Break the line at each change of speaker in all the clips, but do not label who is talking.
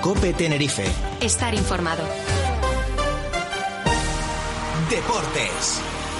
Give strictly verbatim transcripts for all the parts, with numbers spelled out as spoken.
COPE Tenerife.
Estar informado.
Deportes.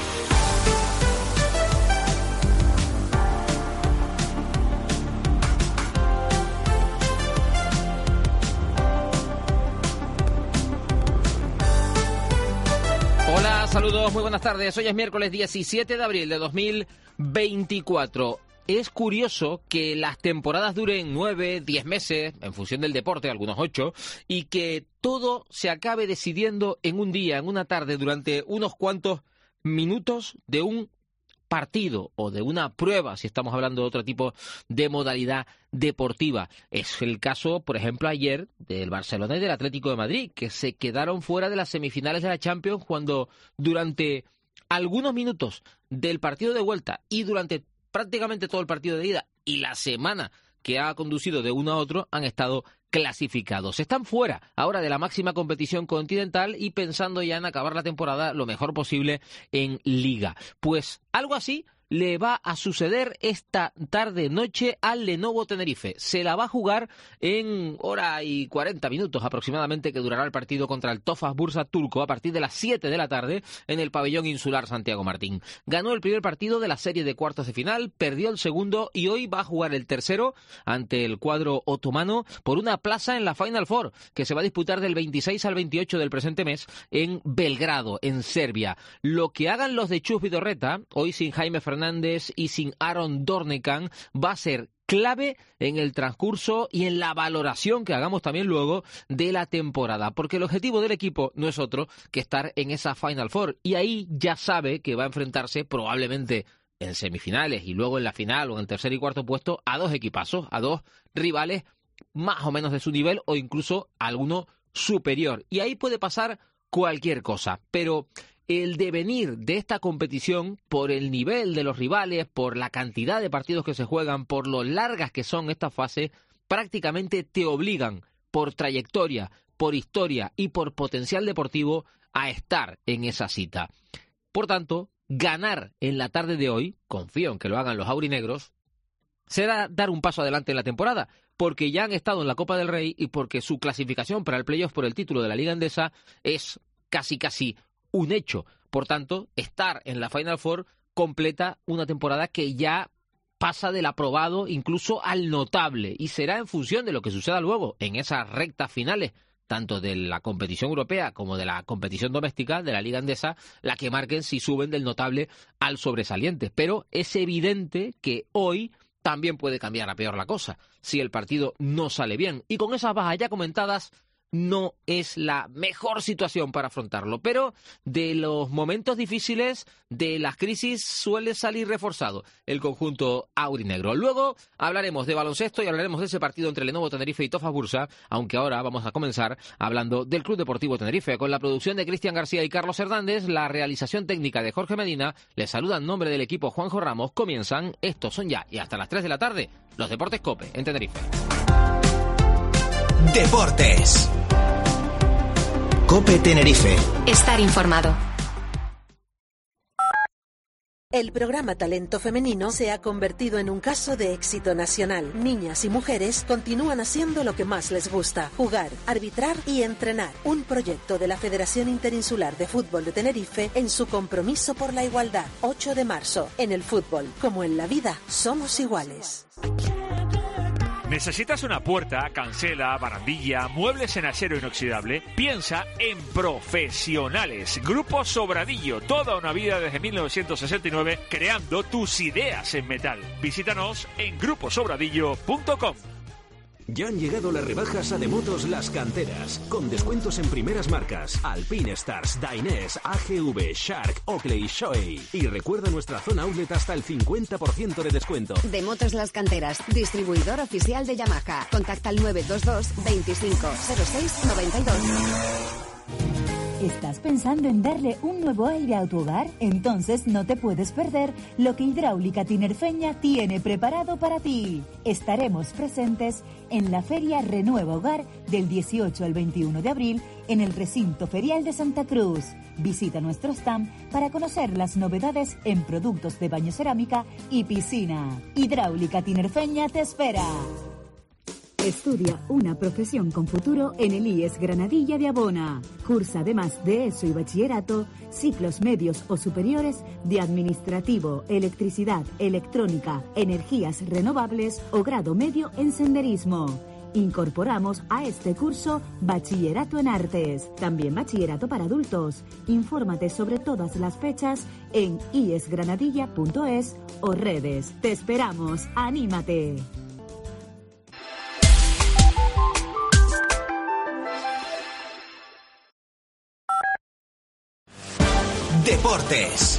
Hola, saludos, muy buenas tardes. Hoy es miércoles diecisiete de abril de dos mil veinticuatro. Es curioso que las temporadas duren nueve, diez meses, en función del deporte, algunos ocho, y que todo se acabe decidiendo en un día, en una tarde, durante unos cuantos minutos de un partido o de una prueba, si estamos hablando de otro tipo de modalidad deportiva. Es el caso, por ejemplo, ayer del Barcelona y del Atlético de Madrid, que se quedaron fuera de las semifinales de la Champions cuando durante algunos minutos del partido de vuelta y durante prácticamente todo el partido de ida y la semana que ha conducido de uno a otro han estado clasificados. Están fuera ahora de la máxima competición continental y pensando ya en acabar la temporada lo mejor posible en Liga. Pues algo así le va a suceder esta tarde-noche al Lenovo Tenerife. Se la va a jugar en hora y cuarenta minutos aproximadamente, que durará el partido contra el Tofas Bursa turco a partir de las siete de la tarde en el pabellón insular Santiago Martín. Ganó el primer partido de la serie de cuartos de final, perdió el segundo y hoy va a jugar el tercero ante el cuadro otomano por una plaza en la Final Four, que se va a disputar del veintiséis al veintiocho del presente mes en Belgrado, en Serbia. Lo que hagan los de Chus Vidorreta, hoy sin Jaime Fernández Fernández y sin Aaron Dornekan, va a ser clave en el transcurso y en la valoración que hagamos también luego de la temporada, porque el objetivo del equipo no es otro que estar en esa Final Four, y ahí ya sabe que va a enfrentarse probablemente en semifinales y luego en la final o en el tercer y cuarto puesto a dos equipazos, a dos rivales más o menos de su nivel o incluso alguno superior, y ahí puede pasar cualquier cosa, pero el devenir de esta competición, por el nivel de los rivales, por la cantidad de partidos que se juegan, por lo largas que son estas fases, prácticamente te obligan, por trayectoria, por historia y por potencial deportivo, a estar en esa cita. Por tanto, ganar en la tarde de hoy, confío en que lo hagan los aurinegros, será dar un paso adelante en la temporada, porque ya han estado en la Copa del Rey y porque su clasificación para el playoff por el título de la Liga Endesa es casi casi un hecho. Por tanto, estar en la Final Four completa una temporada que ya pasa del aprobado incluso al notable, y será en función de lo que suceda luego en esas rectas finales, tanto de la competición europea como de la competición doméstica de la Liga Endesa, la que marquen si suben del notable al sobresaliente. Pero es evidente que hoy también puede cambiar a peor la cosa, si el partido no sale bien. Y con esas bajas ya comentadas, no es la mejor situación para afrontarlo, pero de los momentos difíciles, de las crisis, suele salir reforzado el conjunto aurinegro. Luego hablaremos de baloncesto y hablaremos de ese partido entre Lenovo Tenerife y Tofas Bursa, aunque ahora vamos a comenzar hablando del Club Deportivo Tenerife, con la producción de Cristian García y Carlos Hernández, la realización técnica de Jorge Medina. Les saluda en nombre del equipo Juanjo Ramos. Comienzan, estos son ya, y hasta las tres de la tarde, los Deportes COPE en Tenerife.
Deportes. COPE Tenerife.
Estar informado.
El programa Talento Femenino se ha convertido en un caso de éxito nacional. Niñas y mujeres continúan haciendo lo que más les gusta: jugar, arbitrar y entrenar. Un proyecto de la Federación Interinsular de Fútbol de Tenerife en su compromiso por la igualdad. ocho de marzo. En el fútbol, como en la vida, somos iguales.
¿Necesitas una puerta, cancela, barandilla, muebles en acero inoxidable? Piensa en Profesionales. Grupo Sobradillo, toda una vida desde mil novecientos sesenta y nueve creando tus ideas en metal. Visítanos en grupo sobradillo punto com.
Ya han llegado las rebajas a Demotos Las Canteras, con descuentos en primeras marcas: Alpine Stars, Dainese, A G V, Shark, Oakley, Shoei. Y recuerda nuestra zona outlet hasta el cincuenta por ciento de descuento.
Demotos Las Canteras, distribuidor oficial de Yamaha. Contacta al nueve dos dos, veinticinco, cero seis, noventa y dos.
¿Estás pensando en darle un nuevo aire a tu hogar? Entonces no te puedes perder lo que Hidráulica Tinerfeña tiene preparado para ti. Estaremos presentes en la Feria Renueva Hogar del dieciocho al veintiuno de abril en el recinto ferial de Santa Cruz. Visita nuestro stand para conocer las novedades en productos de baño cerámica y piscina. Hidráulica Tinerfeña te espera. Estudia una profesión con futuro en el I E S Granadilla de Abona. Cursa además de eso y bachillerato, ciclos medios o superiores de administrativo, electricidad, electrónica, energías renovables o grado medio en senderismo. Incorporamos a este curso Bachillerato en Artes, también Bachillerato para adultos. Infórmate sobre todas las fechas en i e s granadilla punto es o redes. ¡Te esperamos! ¡Anímate!
Deportes.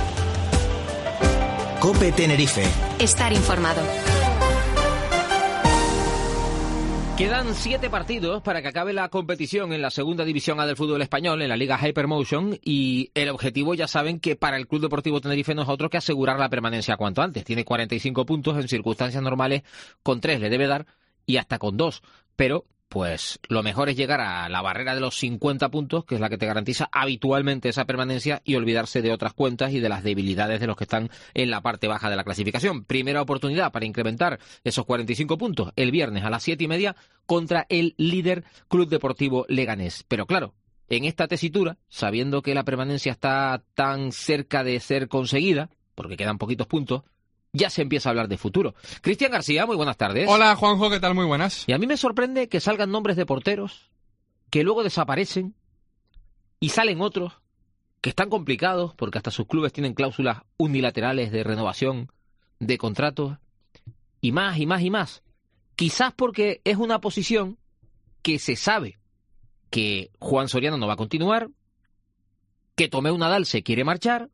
COPE Tenerife.
Estar informado.
Quedan siete partidos para que acabe la competición en la segunda división A del fútbol español, en la Liga Hypermotion, y el objetivo, ya saben, que para el Club Deportivo Tenerife no es otro que asegurar la permanencia cuanto antes. Tiene cuarenta y cinco puntos, en circunstancias normales con tres le debe dar y hasta con dos, pero pues lo mejor es llegar a la barrera de los cincuenta puntos, que es la que te garantiza habitualmente esa permanencia, y olvidarse de otras cuentas y de las debilidades de los que están en la parte baja de la clasificación. Primera oportunidad para incrementar esos cuarenta y cinco puntos el viernes a las siete y media contra el líder Club Deportivo Leganés. Pero claro, en esta tesitura, sabiendo que la permanencia está tan cerca de ser conseguida, porque quedan poquitos puntos, ya se empieza a hablar de futuro. Cristian García, muy buenas tardes.
Hola, Juanjo, ¿qué tal? Muy buenas.
Y a mí me sorprende que salgan nombres de porteros, que luego desaparecen, y salen otros, que están complicados, porque hasta sus clubes tienen cláusulas unilaterales de renovación de contratos, y más, y más, y más. Quizás porque es una posición que se sabe que Juan Soriano no va a continuar, que Tomeu Nadal se quiere marchar,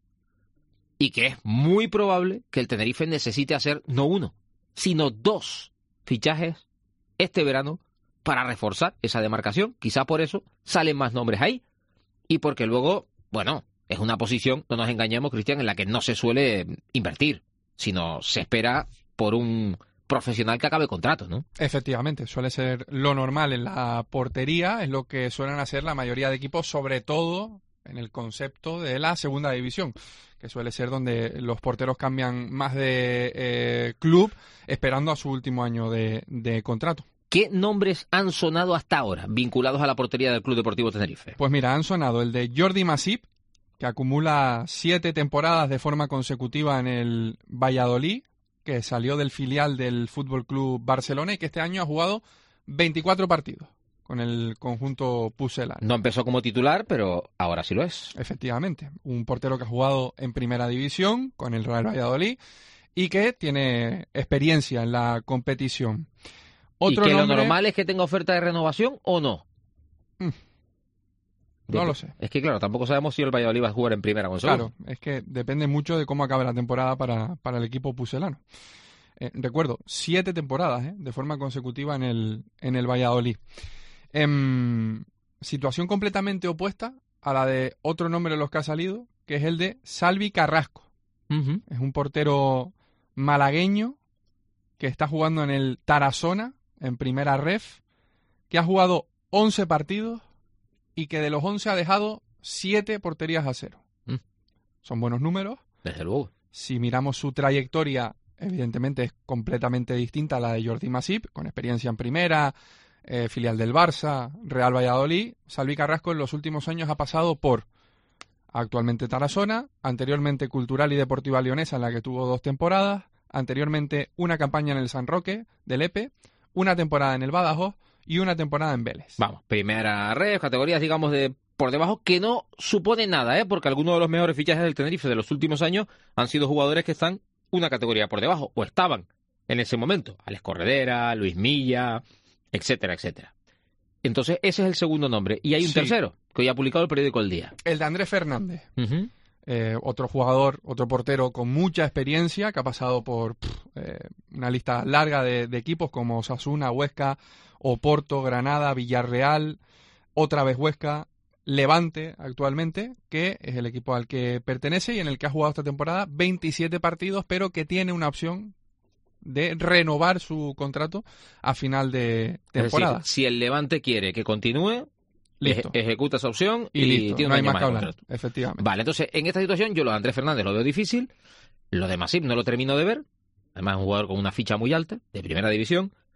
y que es muy probable que el Tenerife necesite hacer no uno, sino dos fichajes este verano para reforzar esa demarcación. Quizá por eso salen más nombres ahí. Y porque luego, bueno, es una posición, no nos engañemos, Cristian, en la que no se suele invertir, sino se espera por un profesional que acabe contrato, ¿no?
Efectivamente, suele ser lo normal en la portería, es lo que suelen hacer la mayoría de equipos, sobre todo en el concepto de la segunda división, que suele ser donde los porteros cambian más de eh, club, esperando a su último año de, de contrato.
¿Qué nombres han sonado hasta ahora vinculados a la portería del Club Deportivo Tenerife?
Pues mira, han sonado el de Jordi Masip, que acumula siete temporadas de forma consecutiva en el Valladolid, que salió del filial del Fútbol Club Barcelona y que este año ha jugado veinticuatro partidos con el conjunto pucelano.
No empezó como titular, pero ahora sí lo es.
Efectivamente, un portero que ha jugado en primera división con el Real Valladolid y que tiene experiencia en la competición. Otro
¿Y que
nombre...
lo normal es que tenga oferta de renovación o no?
Mm. No
de...
lo sé.
Es que claro, tampoco sabemos si el Valladolid va a jugar en primera o en segunda.
Claro, es que depende mucho de cómo acabe la temporada para, para el equipo pucelano. Eh, recuerdo, siete temporadas eh, de forma consecutiva en el, en el Valladolid. En situación completamente opuesta a la de otro nombre de los que ha salido, que es el de Salvi Carrasco.
Uh-huh.
Es un portero malagueño que está jugando en el Tarazona, en primera ref, que ha jugado once partidos y que de los once ha dejado siete porterías a cero.
Uh-huh.
Son buenos números.
Desde luego.
Si miramos su trayectoria, evidentemente es completamente distinta a la de Jordi Masip, con experiencia en primera, Eh, filial del Barça, Real Valladolid. Salvi Carrasco en los últimos años ha pasado por actualmente Tarazona, anteriormente Cultural y Deportiva Leonesa, en la que tuvo dos temporadas, anteriormente una campaña en el San Roque del Epe, una temporada en el Badajoz y una temporada en Vélez.
Vamos, primera red, categorías digamos de por debajo, que no supone nada, ¿eh? Porque algunos de los mejores fichajes del Tenerife de los últimos años han sido jugadores que están una categoría por debajo, o estaban en ese momento. Alex Corredera, Luis Milla, etcétera, etcétera. Entonces, ese es el segundo nombre. Y hay un
sí.
tercero, que hoy ha publicado el periódico El Día.
El de Andrés Fernández.
Uh-huh.
Eh, otro jugador, otro portero con mucha experiencia, que ha pasado por pff, eh, una lista larga de, de equipos como Osasuna, Huesca, Oporto, Granada, Villarreal, otra vez Huesca, Levante actualmente, que es el equipo al que pertenece y en el que ha jugado esta temporada veintisiete partidos, pero que tiene una opción de renovar su contrato a final de temporada.
Es decir, si el Levante quiere que continúe,
listo.
Eje- ejecuta esa opción
y,
y,
listo,
tiene
no
un
hay
año
más
más
que
de
hablar,
contrato.
efectivamente.
Vale, entonces, en esta situación yo lo de Andrés Fernández lo veo difícil, lo de Masip no lo termino de ver, además es un jugador con una ficha muy alta, de primera división,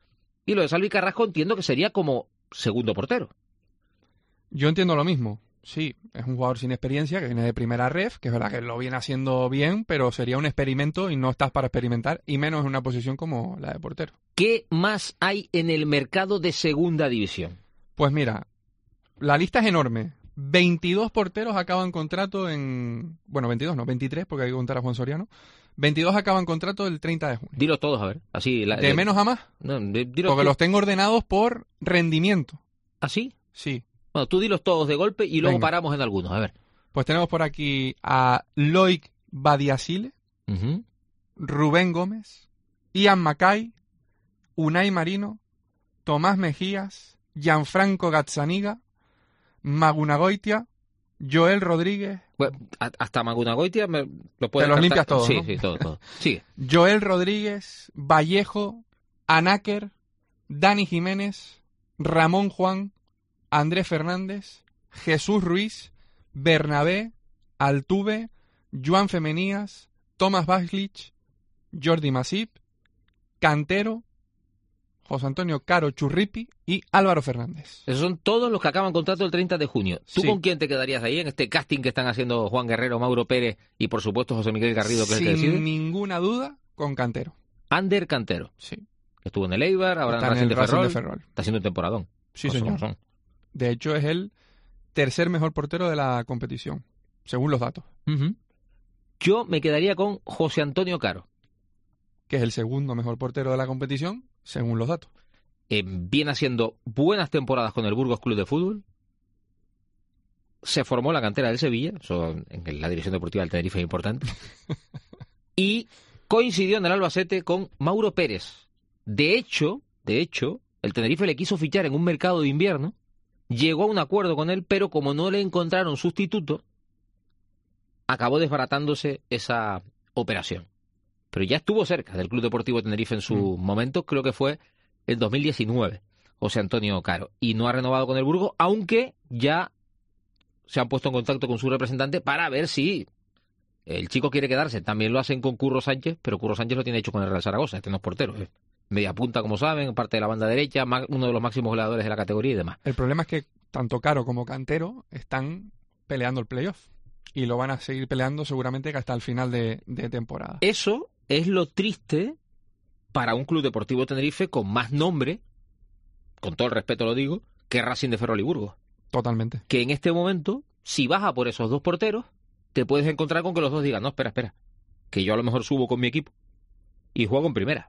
Y lo de Salvi Carrasco entiendo que sería como segundo portero.
Yo entiendo lo mismo. Sí, es un jugador sin experiencia que viene de primera ref, que es verdad que lo viene haciendo bien, pero sería un experimento y no estás para experimentar, y menos en una posición como la de portero.
¿Qué más hay en el mercado de segunda división?
Pues mira, la lista es enorme. veintidós porteros acaban contrato en... Bueno, veintidós no, veintitrés, porque hay que contar a Juan Soriano. veintidós acaban contrato el treinta de junio.
Dilos todos, a ver. Así, la,
¿De
eh,
menos a más?
No, de, dilos
Porque
tú.
los tengo ordenados por rendimiento.
¿Ah, sí?
Sí.
Bueno, tú dilos todos de golpe y luego
Venga.
paramos en algunos. A ver.
Pues tenemos por aquí a Loic Badiasile,
Uh-huh.
Rubén Gómez, Ian Mackay, Unai Marino, Tomás Mejías, Gianfranco Gazzaniga, Magunagoitia, Joel Rodríguez,
Bueno, a- hasta Magunagoitia me lo puedes
Te los
descartar.
limpias todos,
Sí,
¿no?
sí, todo, todo. Sigue.
Joel Rodríguez, Vallejo, Anáquer, Dani Jiménez, Ramón Juan, Andrés Fernández, Jesús Ruiz, Bernabé, Altuve, Joan Femenías, Tomás Baslich, Jordi Masip, Cantero, José Antonio Caro Churripi y Álvaro Fernández.
Esos son todos los que acaban contrato el treinta de junio. ¿Tú
Sí.
con quién te quedarías ahí en este casting que están haciendo Juan Guerrero, Mauro Pérez y por supuesto José Miguel Garrido, que es el que
Sin
decide?
ninguna duda, con Cantero.
Ander Cantero.
Sí.
Estuvo en el Eibar, ahora
Está
en
en
Racing
el
de
Racing
Ferrol.
de Ferrol.
Está haciendo un temporadón.
Sí,
Cosas
señor.
como son.
De hecho, es el tercer mejor portero de la competición, según los datos,
Ujú. Yo me quedaría con José Antonio Caro.
que es el segundo mejor portero de la competición, según los datos.
Eh, viene haciendo buenas temporadas con el Burgos Club de Fútbol. Se formó la cantera del Sevilla, eso en la dirección deportiva del Tenerife es importante. Y coincidió en el Albacete con Mauro Pérez. De hecho, de hecho, el Tenerife le quiso fichar en un mercado de invierno, llegó a un acuerdo con él, pero como no le encontraron sustituto, acabó desbaratándose esa operación. Pero ya estuvo cerca del Club Deportivo Tenerife en su
Mm.
momento, creo que fue el dos mil diecinueve, José Antonio Caro. Y no ha renovado con el Burgos, aunque ya se han puesto en contacto con su representante para ver si el chico quiere quedarse. También lo hacen con Curro Sánchez, pero Curro Sánchez lo tiene hecho con el Real Zaragoza. Este no es portero, es media punta, como saben, parte de la banda derecha, ma- uno de los máximos goleadores de la categoría y demás.
El problema es que tanto Caro como Cantero están peleando el playoff y lo van a seguir peleando seguramente hasta el final de, de temporada.
Eso es lo triste para un Club Deportivo Tenerife con más nombre, con todo el respeto lo digo, que Racing de Ferrol y Burgos.
Totalmente.
Que en este momento, si baja por esos dos porteros, te puedes encontrar con que los dos digan, no, espera, espera, que yo a lo mejor subo con mi equipo y juego en primera.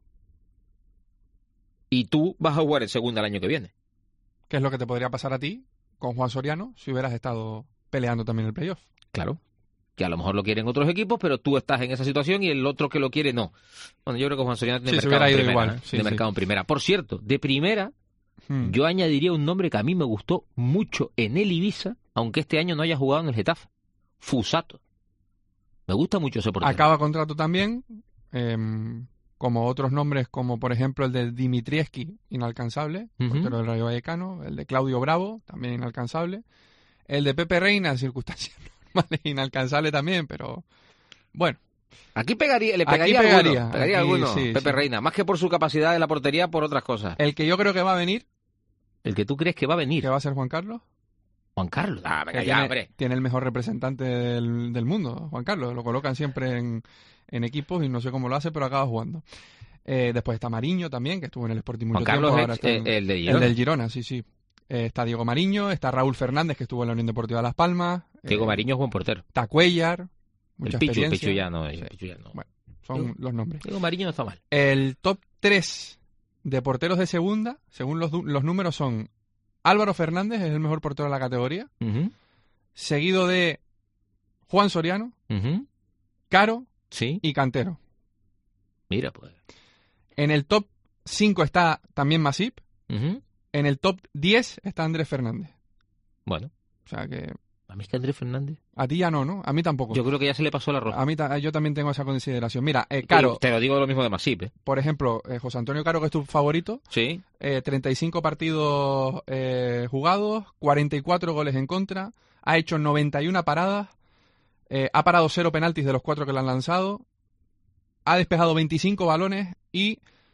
Y tú vas a jugar en segunda el año que viene.
¿Qué es lo que te podría pasar a ti con Juan Soriano si hubieras estado peleando también el playoff?
Claro. Que a lo mejor lo quieren otros equipos, pero tú estás en esa situación y el otro que lo quiere no. Bueno, yo creo que Juan Soriano tiene
Sí, se
mercado,
hubiera
en
ido
primera,
igual.
¿eh?
Sí,
Tiene
sí.
mercado en primera. Por cierto, de primera,
Hmm.
yo añadiría un nombre que a mí me gustó mucho en el Ibiza, aunque este año no haya jugado en el Getafe. Fusato. Me gusta mucho ese portero.
Acaba contrato también, em, como otros nombres, como por ejemplo el de Dimitrievski, inalcanzable,
Ujú.
portero del Rayo Vallecano, el de Claudio Bravo, también inalcanzable, el de Pepe Reina, en circunstancias normales, inalcanzable también, pero bueno.
Aquí pegaría, le
Aquí
pegaría,
pegaría,
alguno, pegaría
aquí
alguno,
sí,
Pepe
sí.
Reina, más que por su capacidad de la portería, por otras cosas.
El que yo creo que va a venir,
El que tú crees que va a venir,
que va a ser Juan Carlos,
Juan Carlos. Ah, venga
que
ya,
tiene,
hombre.
tiene el mejor representante del, del mundo, Juan Carlos, lo colocan siempre en, en equipos y no sé cómo lo hace, pero acaba jugando. Eh, después está Mariño también, que estuvo en el Sporting mucho
Juan Carlos
tiempo.
es
ahora está en-
eh, el de Girona.
El del Girona, sí, sí. Eh, está Diego Mariño, está Raúl Fernández, que estuvo en la Unión Deportiva Las Palmas.
Diego
eh,
Mariño es buen portero.
Está Cuellar, mucha
El Pichu, el
experiencia.
Pichu ya no, el
Sí.
Pichu ya no.
Bueno, son
Diego-
los nombres.
Diego Mariño no está mal.
El top tres de porteros de segunda, según los, du- los números, son Álvaro Fernández, es el mejor portero de la categoría,
Ujú,
seguido de Juan Soriano,
ujú.
Caro
Sí,
y Cantero.
mira, pues.
En el top cinco está también Masip.
Ujú.
En el top diez está Andrés Fernández.
Bueno,
O sea que
a mí es que Andrés Fernández.
a ti ya no, ¿no? A mí tampoco.
Yo creo que ya se le pasó el arroz.
A mí ta- yo también tengo esa consideración. Mira, eh, Caro,
Y te lo digo lo mismo de Masip, ¿eh?
por ejemplo, eh, José Antonio Caro, que es tu favorito,
Sí.
eh, treinta y cinco partidos eh, jugados, cuarenta y cuatro goles en contra, ha hecho noventa y una paradas, eh, ha parado cero penaltis de los cuatro que le han lanzado, ha despejado veinticinco balones y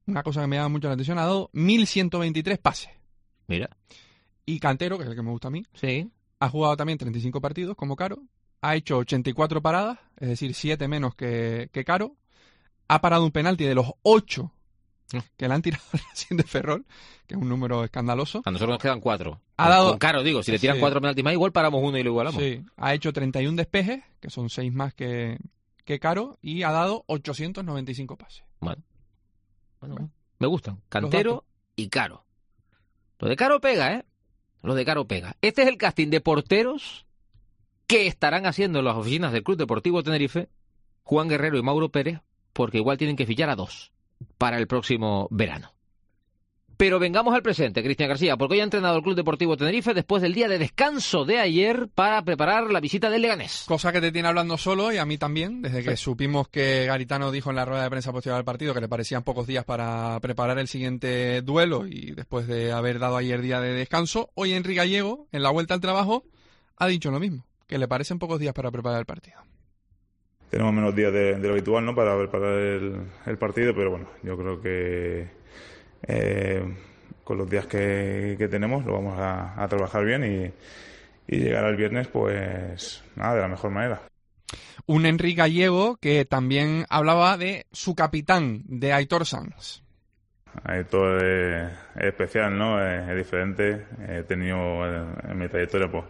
una cosa que me llama mucho la atención, ha dado mil ciento veintitrés pases.
Mira.
Y Cantero, que es el que me gusta a mí,
sí.
ha jugado también treinta y cinco partidos como Caro, ha hecho ochenta y cuatro paradas, es decir, siete menos que, que Caro, ha parado un penalti de los ocho que le han tirado recién de Ferrol, que es un número escandaloso.
A nosotros nos quedan cuatro.
Ha dado...
Con Caro, digo, si le tiran
sí.
cuatro penaltis más, igual paramos uno y lo igualamos.
Sí, ha hecho treinta y uno despejes, que son seis más que, que Caro, y ha dado ochocientos noventa y cinco pases.
Bueno. bueno, bueno. Me gustan. Cantero y Caro. Lo de Caro pega, ¿eh? Lo de Caro pega. Este es el casting de porteros que estarán haciendo en las oficinas del Club Deportivo Tenerife Juan Guerrero y Mauro Pérez, porque igual tienen que fichar a dos para el próximo verano. Pero vengamos al presente, Cristian García, porque hoy ha entrenado el Club Deportivo Tenerife después del día de descanso de ayer para preparar la visita del Leganés.
Cosa que te tiene hablando solo y a mí también, desde que sí. supimos que Garitano dijo en la rueda de prensa posterior al partido que le parecían pocos días para preparar el siguiente duelo y después de haber dado ayer día de descanso, hoy Enrique Gallego, en la vuelta al trabajo, ha dicho lo mismo, que le parecen pocos días para preparar el partido.
Tenemos menos días de, de lo habitual, ¿no?, para preparar el, el partido, pero bueno, yo creo que Eh, con los días que, que tenemos lo vamos a, a trabajar bien y, y llegar al viernes pues nada, de la mejor manera.
Un Enrique Gallego que también hablaba de su capitán, de Aitor Sanz.
Aitor es, es especial, ¿no? Es, es diferente. He tenido en, en mi trayectoria pues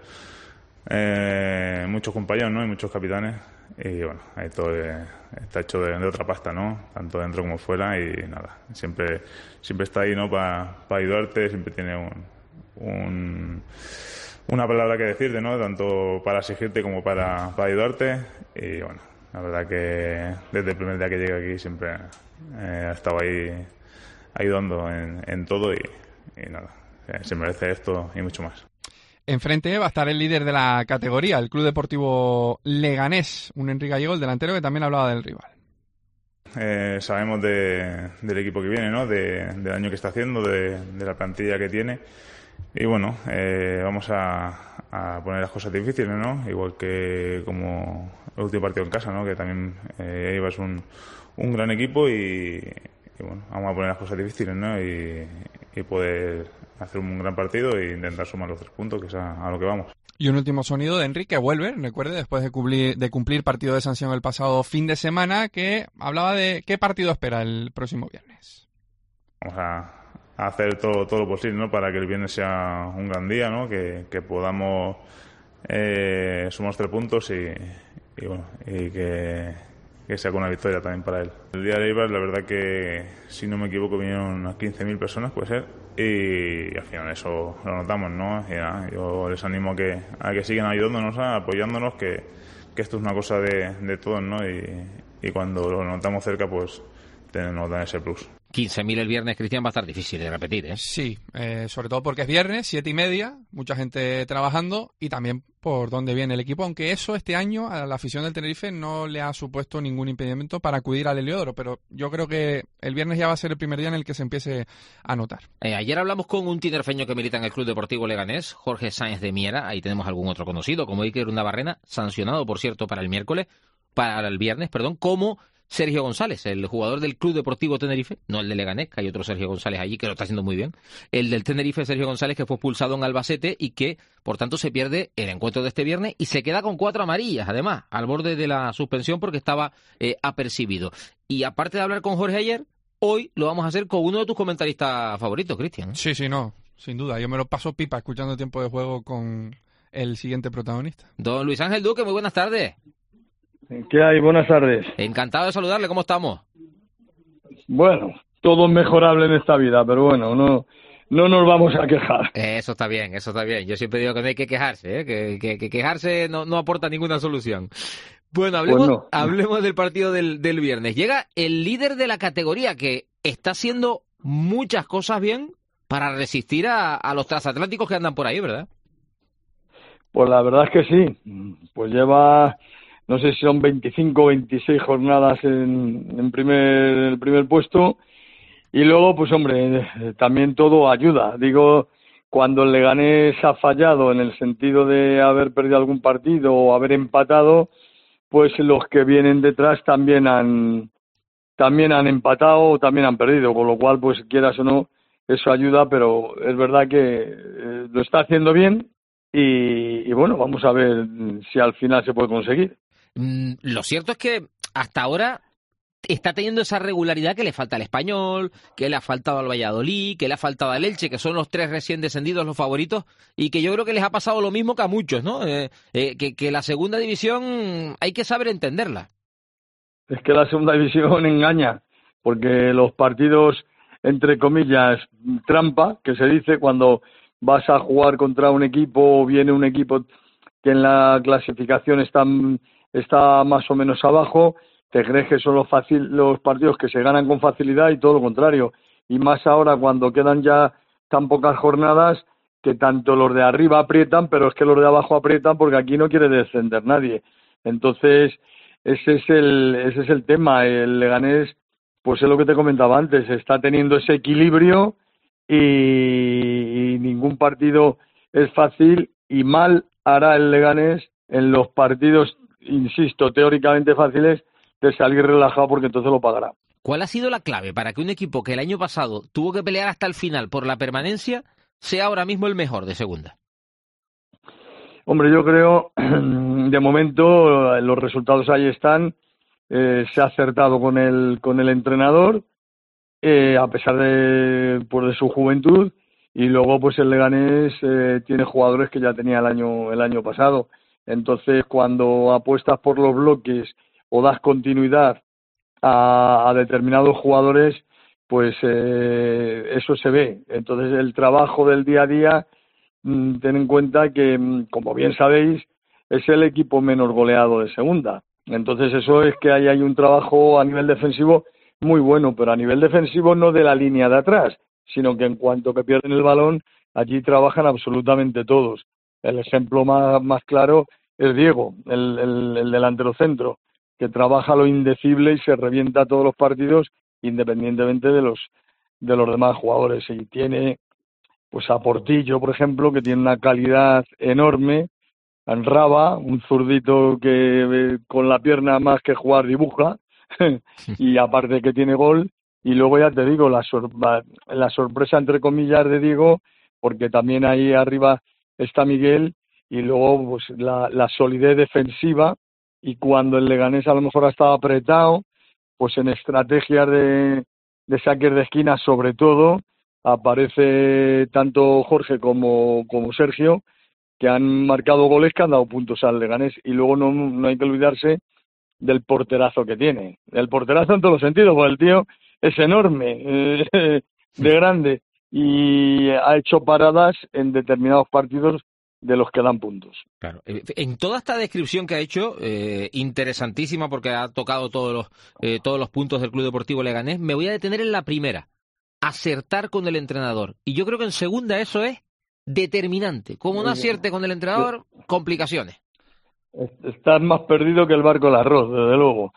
eh, muchos compañeros, ¿no?, y muchos capitanes. Y bueno, Aitor eh, está hecho de, de otra pasta, ¿no?, tanto dentro como fuera, y nada, siempre siempre está ahí, ¿no?, para pa ayudarte, siempre tiene un, un una palabra que decirte, ¿no?, tanto para exigirte como para, para ayudarte. Y bueno, la verdad que desde el primer día que llegué aquí siempre eh, ha estado ahí ayudando en, en todo y, y nada, eh, se merece esto y mucho más.
Enfrente va a estar el líder de la categoría, el Club Deportivo Leganés, un Enrique Gallego, el delantero, que también hablaba del rival.
Eh, sabemos de, del equipo que viene, ¿no?, de, del año que está haciendo, de, de la plantilla que tiene. Y bueno, eh, vamos a, a poner las cosas difíciles, ¿no?, igual que como el último partido en casa, ¿no?, que también eh, Eibar es un, un gran equipo y, y bueno, vamos a poner las cosas difíciles, ¿no?, y, y poder hacer un gran partido e intentar sumar los tres puntos, que es a, a lo que vamos.
Y un último sonido de Enrique, vuelve, recuerde, después de cumplir, de cumplir partido de sanción el pasado fin de semana, que hablaba de qué partido espera el próximo viernes.
Vamos a, a hacer todo, todo lo posible, ¿no?, para que el viernes sea un gran día, ¿no?, que, que podamos eh, sumar tres puntos y, y bueno, y que, que sea con una victoria también para él. El día de Eibar, la verdad que, si no me equivoco, vinieron unas quince mil personas, puede ser. Y al final eso lo notamos, ¿no? Y nada, yo les animo a que, a que sigan ayudándonos, a, apoyándonos, que, que esto es una cosa de, de todos, ¿no? Y, y cuando lo notamos cerca, pues nos dan ese plus.
quince mil el viernes, Cristian, va a estar difícil de repetir, ¿eh?
Sí, eh, sobre todo porque es viernes, siete y media, mucha gente trabajando y también por dónde viene el equipo, aunque eso este año a la afición del Tenerife no le ha supuesto ningún impedimento para acudir al Heliodoro, pero yo creo que el viernes ya va a ser el primer día en el que se empiece a notar.
Eh, ayer hablamos con un tinerfeño que milita en el Club Deportivo Leganés, Jorge Sáenz de Miera, ahí tenemos algún otro conocido, como Iker Undabarrena, sancionado, por cierto, para el miércoles, para el viernes, perdón, como Sergio González, el jugador del Club Deportivo Tenerife, no el de Leganés, que hay otro Sergio González allí que lo está haciendo muy bien, el del Tenerife, Sergio González, que fue expulsado en Albacete y que, por tanto, se pierde el encuentro de este viernes y se queda con cuatro amarillas, además, al borde de la suspensión porque estaba eh, apercibido. Y aparte de hablar con Jorge ayer, hoy lo vamos a hacer con uno de tus comentaristas favoritos, Cristian.
Sí, sí, no, sin duda. Yo me lo paso pipa escuchando Tiempo de Juego con el siguiente protagonista.
Don Luis Ángel Duque, muy buenas tardes.
¿Qué hay? Buenas tardes.
Encantado de saludarle, ¿cómo estamos?
Bueno, todo es mejorable en esta vida, pero bueno, no, no nos vamos a quejar.
Eso está bien, eso está bien. Yo siempre digo que no hay que quejarse, ¿eh? que, que, que quejarse no, no aporta ninguna solución. Bueno, hablemos,
pues no.
hablemos del partido del, del viernes. Llega el líder de la categoría que está haciendo muchas cosas bien para resistir a, a los transatlánticos que andan por ahí, ¿verdad?
Pues la verdad es que sí. Pues lleva, no sé si son veinticinco o veintiséis jornadas en, en primer, el primer puesto. Y luego, pues hombre, también todo ayuda. Digo, cuando el Leganés ha fallado en el sentido de haber perdido algún partido o haber empatado, pues los que vienen detrás también han, también han empatado, también han perdido, con lo cual, pues quieras o no, eso ayuda, pero es verdad que eh, lo está haciendo bien y, y bueno, vamos a ver si al final se puede conseguir.
Mm, lo cierto es que hasta ahora está teniendo esa regularidad que le falta al Español, que le ha faltado al Valladolid, que le ha faltado al Elche, que son los tres recién descendidos, los favoritos, y que yo creo que les ha pasado lo mismo que a muchos, ¿no? Eh, eh, que, que la segunda división hay que saber entenderla.
Es que la segunda división engaña, porque los partidos, entre comillas, trampa, que se dice cuando vas a jugar contra un equipo o viene un equipo que en la clasificación está, está más o menos abajo, te crees que son los, fácil, los partidos que se ganan con facilidad y todo lo contrario. Y más ahora cuando quedan ya tan pocas jornadas que tanto los de arriba aprietan, pero es que los de abajo aprietan porque aquí no quiere descender nadie. Entonces, ese es el, ese es el tema. El Leganés, pues es lo que te comentaba antes, está teniendo ese equilibrio y, y ningún partido es fácil y mal hará el Leganés en los partidos, insisto, teóricamente fáciles, de salir relajado porque entonces lo pagará.
¿Cuál ha sido la clave para que un equipo que el año pasado tuvo que pelear hasta el final por la permanencia sea ahora mismo el mejor de segunda?
Hombre, yo creo, de momento, los resultados ahí están. Eh, se ha acertado con el con el entrenador, eh, a pesar de, pues, de su juventud, y luego pues el Leganés eh, tiene jugadores que ya tenía el año el año pasado. Entonces, cuando apuestas por los bloques o das continuidad a, a determinados jugadores, pues eh, eso se ve. Entonces, el trabajo del día a día, mmm, ten en cuenta que, como bien sabéis, es el equipo menos goleado de segunda. Entonces, eso es que ahí hay un trabajo a nivel defensivo muy bueno, pero a nivel defensivo no de la línea de atrás, sino que en cuanto que pierden el balón, allí trabajan absolutamente todos. El ejemplo más, más claro es Diego, el, el, el delantero centro, que trabaja lo indecible y se revienta todos los partidos independientemente de los de los demás jugadores. Y tiene pues a Portillo, por ejemplo, que tiene una calidad enorme, en Raba, un zurdito que eh, con la pierna más que jugar dibuja, y aparte que tiene gol. Y luego ya te digo, la, sor la sorpresa entre comillas de Diego, porque también ahí arriba está Miguel, y luego pues la, la solidez defensiva. Y cuando el Leganés a lo mejor ha estado apretado, pues en estrategias de, de saques de esquina sobre todo, aparece tanto Jorge como, como Sergio, que han marcado goles que han dado puntos al Leganés. Y luego no, no hay que olvidarse del porterazo que tiene. El porterazo en todos los sentidos, porque el tío es enorme, eh, de grande, y ha hecho paradas en determinados partidos de los que dan puntos.
Claro. En toda esta descripción que ha hecho, eh, interesantísima porque ha tocado todos los, eh, todos los puntos del Club Deportivo Leganés, me voy a detener en la primera, acertar con el entrenador. Y yo creo que en segunda eso es determinante. Como no acierte con el entrenador, complicaciones.
Estás más perdido que el barco del arroz, desde luego.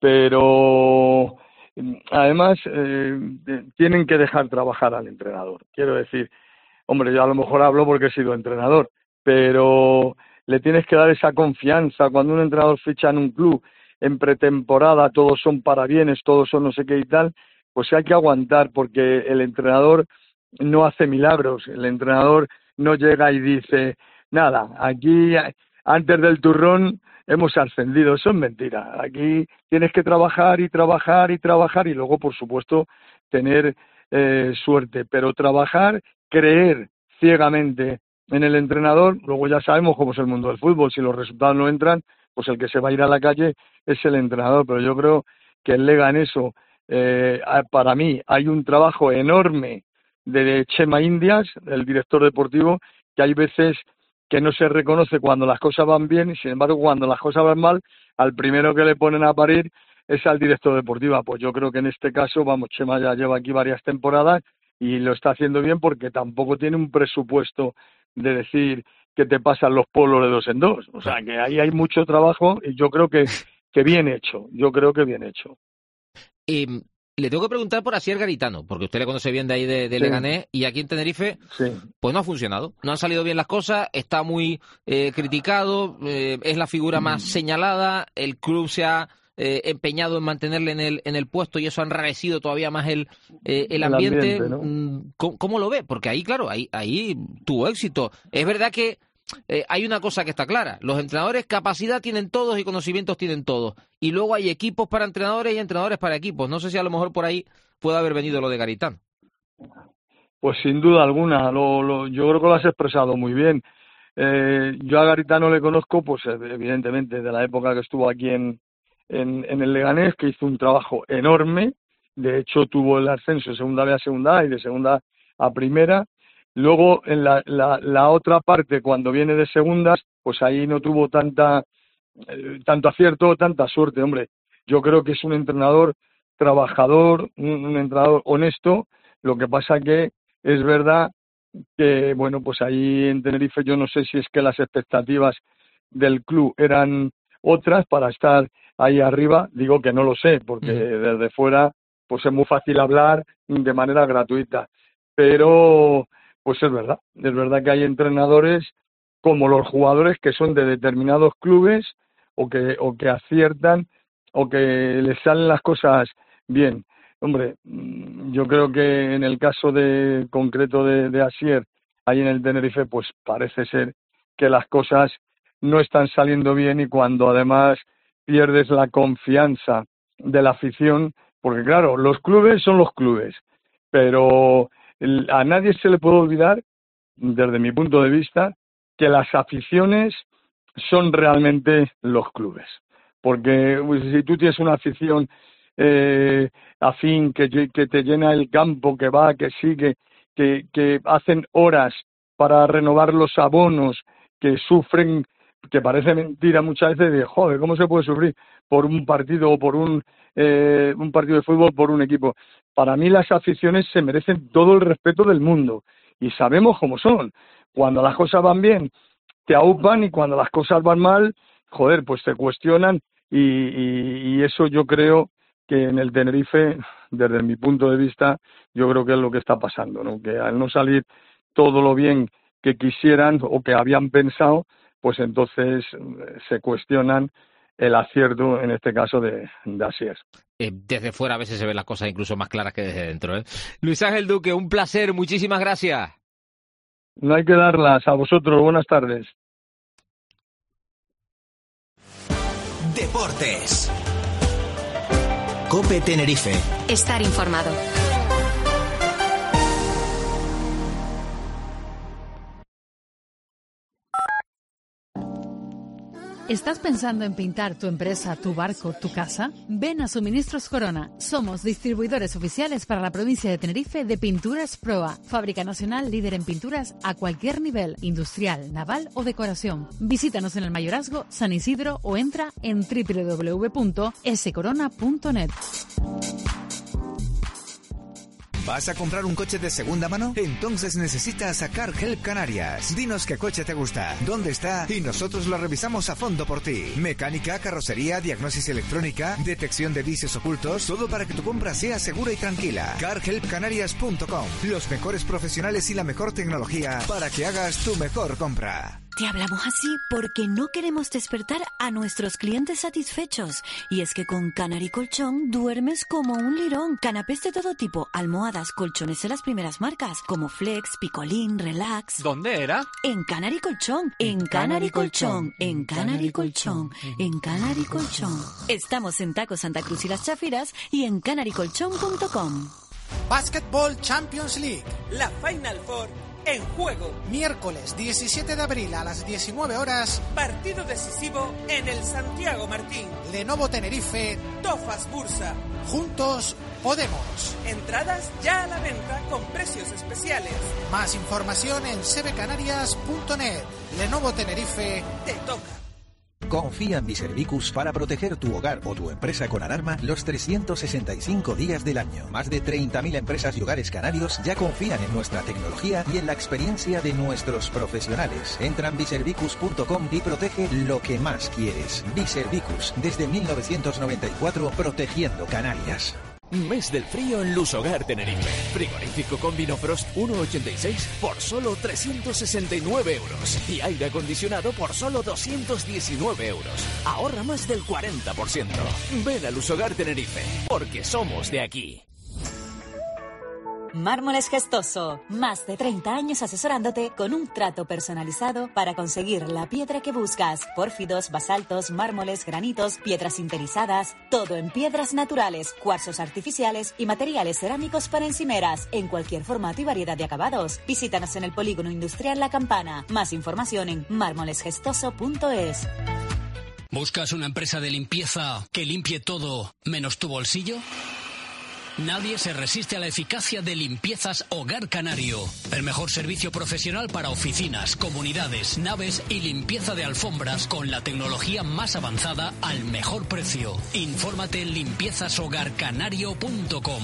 Pero además eh, tienen que dejar trabajar al entrenador. Quiero decir, hombre, yo a lo mejor hablo porque he sido entrenador, pero le tienes que dar esa confianza. Cuando un entrenador ficha en un club en pretemporada, todos son parabienes, todos son no sé qué y tal, pues hay que aguantar, porque el entrenador no hace milagros. El entrenador no llega y dice, nada, aquí antes del turrón hemos ascendido. Eso es mentira. Aquí tienes que trabajar y trabajar y trabajar y luego, por supuesto, tener eh, suerte, pero trabajar, creer ciegamente en el entrenador. Luego ya sabemos cómo es el mundo del fútbol. Si los resultados no entran, pues el que se va a ir a la calle es el entrenador. Pero yo creo que el Leganés, eso, eh, para mí, hay un trabajo enorme de Chema Indias, el director deportivo, que hay veces que no se reconoce cuando las cosas van bien, y sin embargo cuando las cosas van mal, al primero que le ponen a parir es al director deportivo. Pues yo creo que en este caso, vamos, Chema ya lleva aquí varias temporadas y lo está haciendo bien, porque tampoco tiene un presupuesto de decir que te pasan los polos de dos en dos. O sea, que ahí hay mucho trabajo y yo creo que, que bien hecho, yo creo que bien hecho.
Eh, le tengo que preguntar por Asier Garitano, porque usted le conoce bien de ahí de, de sí. Leganés, y aquí en Tenerife, sí. pues no ha funcionado. No han salido bien las cosas, está muy eh, criticado, eh, es la figura más señalada, el club se ha eh, empeñado en mantenerle en el en el puesto y eso ha enrarecido todavía más el, eh, el ambiente. El ambiente, ¿no? ¿Cómo, ¿Cómo lo ve? Porque ahí, claro, ahí, ahí tuvo éxito. Es verdad que eh, hay una cosa que está clara. Los entrenadores capacidad tienen todos y conocimientos tienen todos. Y luego hay equipos para entrenadores y entrenadores para equipos. No sé si a lo mejor por ahí puede haber venido lo de Garitano.
Pues sin duda alguna. Lo, lo, yo creo que lo has expresado muy bien. Eh, yo a Garitano le conozco, pues evidentemente, de la época que estuvo aquí en, en, en el Leganés, que hizo un trabajo enorme. De hecho, tuvo el ascenso de segunda B a segunda A y de segunda a primera. Luego, en la, la, la otra parte, cuando viene de segundas, pues ahí no tuvo tanta eh, tanto acierto, tanta suerte. Hombre, yo creo que es un entrenador trabajador, un, un entrenador honesto. Lo que pasa que es verdad que, bueno, pues ahí en Tenerife yo no sé si es que las expectativas del club eran otras para estar ahí arriba. Digo que no lo sé, porque mm. desde fuera pues es muy fácil hablar de manera gratuita. Pero, pues es verdad, es verdad que hay entrenadores como los jugadores que son de determinados clubes o que, o que aciertan o que les salen las cosas bien. Hombre, yo creo que en el caso de concreto de, de Asier, ahí en el Tenerife, pues parece ser que las cosas no están saliendo bien y cuando además pierdes la confianza de la afición, porque claro, los clubes son los clubes, pero a nadie se le puede olvidar, desde mi punto de vista, que las aficiones son realmente los clubes. Porque pues, si tú tienes una afición eh, afín que, que te llena el campo, que va, que sigue, que, que hacen horas para renovar los abonos, que sufren, que parece mentira muchas veces de, joder, ¿cómo se puede sufrir por un partido o por un, eh, un partido de fútbol por un equipo? Para mí las aficiones se merecen todo el respeto del mundo y sabemos cómo son. Cuando las cosas van bien te aupan y cuando las cosas van mal, joder, pues te cuestionan y, y, y eso yo creo que en el Tenerife, desde mi punto de vista, yo creo que es lo que está pasando, ¿no? Que al no salir todo lo bien que quisieran o que habían pensado, pues entonces se cuestionan el acierto, en este caso, de, de Asier.
Eh, desde fuera a veces se ven las cosas incluso más claras que desde dentro, ¿eh? Luis Ángel Duque, un placer, muchísimas gracias.
No hay que darlas. A vosotros, buenas tardes.
Deportes. COPE Tenerife.
Estar informado.
¿Estás pensando en pintar tu empresa, tu barco, tu casa? Ven a Suministros Corona. Somos distribuidores oficiales para la provincia de Tenerife de Pinturas Proa. Fábrica nacional líder en pinturas a cualquier nivel, industrial, naval o decoración. Visítanos en el Mayorazgo, San Isidro o entra en doble u doble u doble u punto s corona punto net.
¿Vas a comprar un coche de segunda mano? Entonces necesitas a Car Help Canarias. Dinos qué coche te gusta, dónde está y nosotros lo revisamos a fondo por ti. Mecánica, carrocería, diagnosis electrónica, detección de vicios ocultos, todo para que tu compra sea segura y tranquila. car help canarias punto com. Los mejores profesionales y la mejor tecnología para que hagas tu mejor compra.
Te hablamos así porque no queremos despertar a nuestros clientes satisfechos. Y es que con Canary Colchón duermes como un lirón. Canapés de todo tipo, almohadas, colchones de las primeras marcas, como Flex, Picolín, Relax.
¿Dónde era?
En Canary Colchón, en Canary Colchón, en Canary Colchón, en Canary Colchón. Estamos en Taco Santa Cruz y Las Chafiras y en canary colchón punto com.
Basketball Champions League.
La Final Four en juego.
Miércoles diecisiete de abril a las diecinueve horas.
Partido decisivo en el Santiago Martín.
Lenovo Tenerife.
Tofas Bursa.
Juntos podemos.
Entradas ya a la venta con precios especiales.
Más información en c b canarias punto net. Lenovo Tenerife.
Te toca.
Confía en Biservicus para proteger tu hogar o tu empresa con alarma los trescientos sesenta y cinco días del año. Más de treinta mil empresas y hogares canarios ya confían en nuestra tecnología y en la experiencia de nuestros profesionales. Entra en biservicus punto com y protege lo que más quieres. Biservicus, desde mil novecientos noventa y cuatro, protegiendo Canarias.
Mes del frío en Lusogar Tenerife. Frigorífico con Vinofrost uno coma ochenta y seis por solo trescientos sesenta y nueve euros. Y aire acondicionado por solo doscientos diecinueve euros. Ahorra más del cuarenta por ciento. Ven a Lusogar Tenerife, porque somos de aquí.
Mármoles Gestoso. Más de treinta años asesorándote con un trato personalizado para conseguir la piedra que buscas. Pórfidos, basaltos, mármoles, granitos, piedras sinterizadas. Todo en piedras naturales, cuarzos artificiales y materiales cerámicos para encimeras. En cualquier formato y variedad de acabados. Visítanos en el Polígono Industrial La Campana. Más información en mármoles gestoso punto es.
¿Buscas una empresa de limpieza que limpie todo menos tu bolsillo? Nadie se resiste a la eficacia de Limpiezas Hogar Canario. El mejor servicio profesional para oficinas, comunidades, naves y limpieza de alfombras con la tecnología más avanzada al mejor precio. Infórmate en limpiezas hogar canario punto com.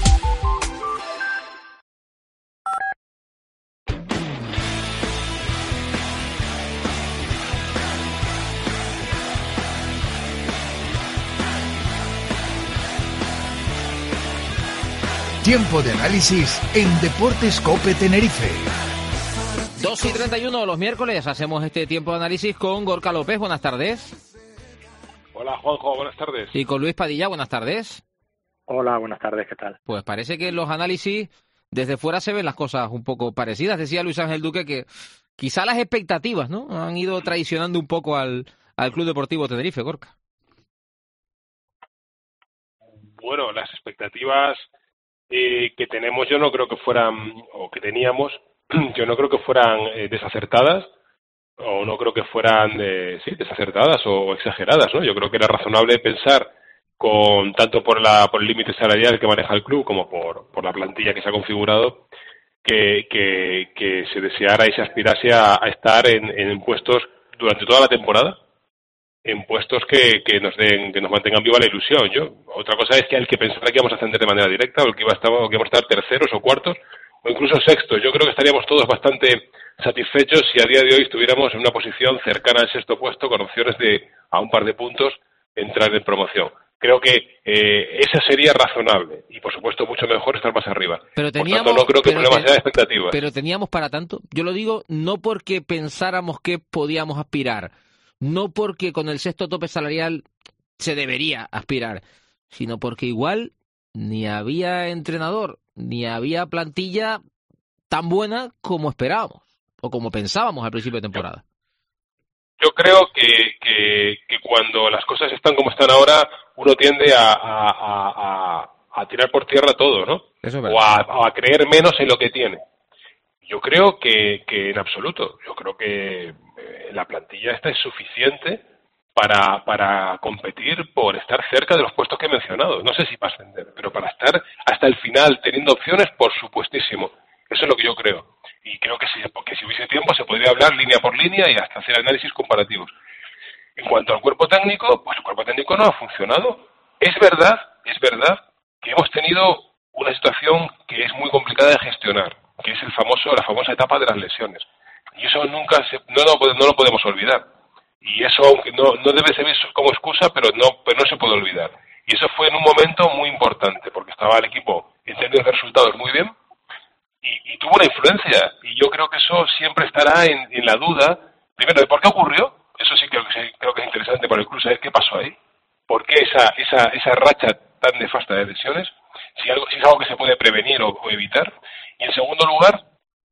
Tiempo de análisis en Deportes COPE Tenerife.
dos y treinta y uno los miércoles hacemos este tiempo de análisis con Gorka López. Buenas tardes.
Hola Juanjo, buenas tardes.
Y con Luis Padilla. Buenas tardes.
Hola, buenas tardes, ¿qué tal?
Pues parece que en los análisis desde fuera se ven las cosas un poco parecidas. Decía Luis Ángel Duque que quizá las expectativas, ¿no?, han ido traicionando un poco al, al Club Deportivo Tenerife, Gorka.
Bueno, las expectativas Eh, que tenemos yo no creo que fueran, o que teníamos, yo no creo que fueran eh, desacertadas, o no creo que fueran eh, sí, desacertadas o exageradas, ¿no? Yo creo que era razonable pensar, con tanto por la por el límite salarial que maneja el club como por, por la plantilla que se ha configurado, que, que, que se deseara y se aspirase a, a estar en, en puestos durante toda la temporada, en puestos que, que nos den, que nos mantengan viva la ilusión. Yo, otra cosa es que el que pensara que íbamos a ascender de manera directa, o el que iba a estar, o que íbamos a estar terceros o cuartos, o incluso sextos. Yo creo que estaríamos todos bastante satisfechos si a día de hoy estuviéramos en una posición cercana al sexto puesto, con opciones de, a un par de puntos, entrar en promoción. Creo que eh, esa sería razonable, y por supuesto mucho mejor estar más arriba.
Pero teníamos,
por tanto, no creo que el problema
ten,
sea de expectativas.
Pero teníamos para tanto. Yo lo digo no porque pensáramos que podíamos aspirar, no porque con el sexto tope salarial se debería aspirar, sino porque igual ni había entrenador, ni había plantilla tan buena como esperábamos, o como pensábamos al principio de temporada.
Yo creo que, que, que cuando las cosas están como están ahora, uno tiende a, a, a, a tirar por tierra todo, ¿no?
Eso es
o, a, a creer menos en lo que tiene. Yo creo que, que en absoluto, yo creo que eh, la plantilla esta es suficiente para, para competir por estar cerca de los puestos que he mencionado. No sé si para ascender, pero para estar hasta el final teniendo opciones, por supuestísimo. Eso es lo que yo creo. Y creo que si, porque si hubiese tiempo se podría hablar línea por línea y hasta hacer análisis comparativos. En cuanto al cuerpo técnico, pues el cuerpo técnico no ha funcionado. Es verdad, es verdad que hemos tenido una situación que es muy complicada de gestionar, que es el famoso, la famosa etapa de las lesiones. Y eso nunca se, no, lo, no lo podemos olvidar. Y eso, aunque no, no debe servir como excusa, pero no, pero no se puede olvidar. Y eso fue en un momento muy importante, porque estaba el equipo en términos de resultados muy bien, y, y tuvo una influencia. Y yo creo que eso siempre estará en, en la duda, primero, de por qué ocurrió. Eso sí creo que, creo que es interesante para el club saber qué pasó ahí. ¿Por qué esa, esa, esa racha tan nefasta de lesiones? Si, algo, si es algo que se puede prevenir o, o evitar. Y en segundo lugar,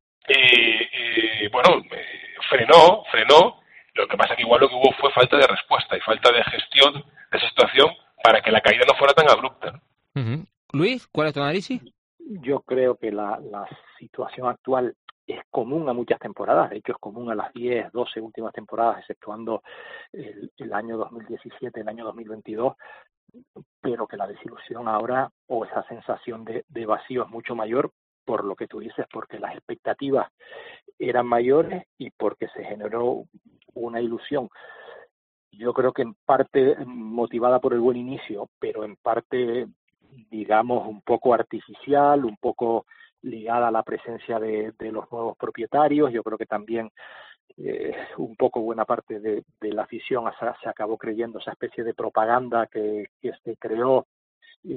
eh, eh, bueno, eh, frenó, frenó. Lo que pasa que igual lo que hubo fue falta de respuesta y falta de gestión de esa situación para que la caída no fuera tan abrupta, ¿no?
Uh-huh. Luis, ¿cuál es tu análisis?
Yo creo que la, la situación actual es común a muchas temporadas, de hecho es común a las diez, doce últimas temporadas, exceptuando el, el año dos mil diecisiete, el año dos mil veintidós, pero que la desilusión ahora, o esa sensación de, de vacío es mucho mayor por lo que tú dices, porque las expectativas eran mayores y porque se generó una ilusión. Yo creo que en parte motivada por el buen inicio, pero en parte, digamos, un poco artificial, un poco ligada a la presencia de, de los nuevos propietarios. Yo creo que también eh, un poco buena parte de, de la afición se, se acabó creyendo esa especie de propaganda que, que se creó de,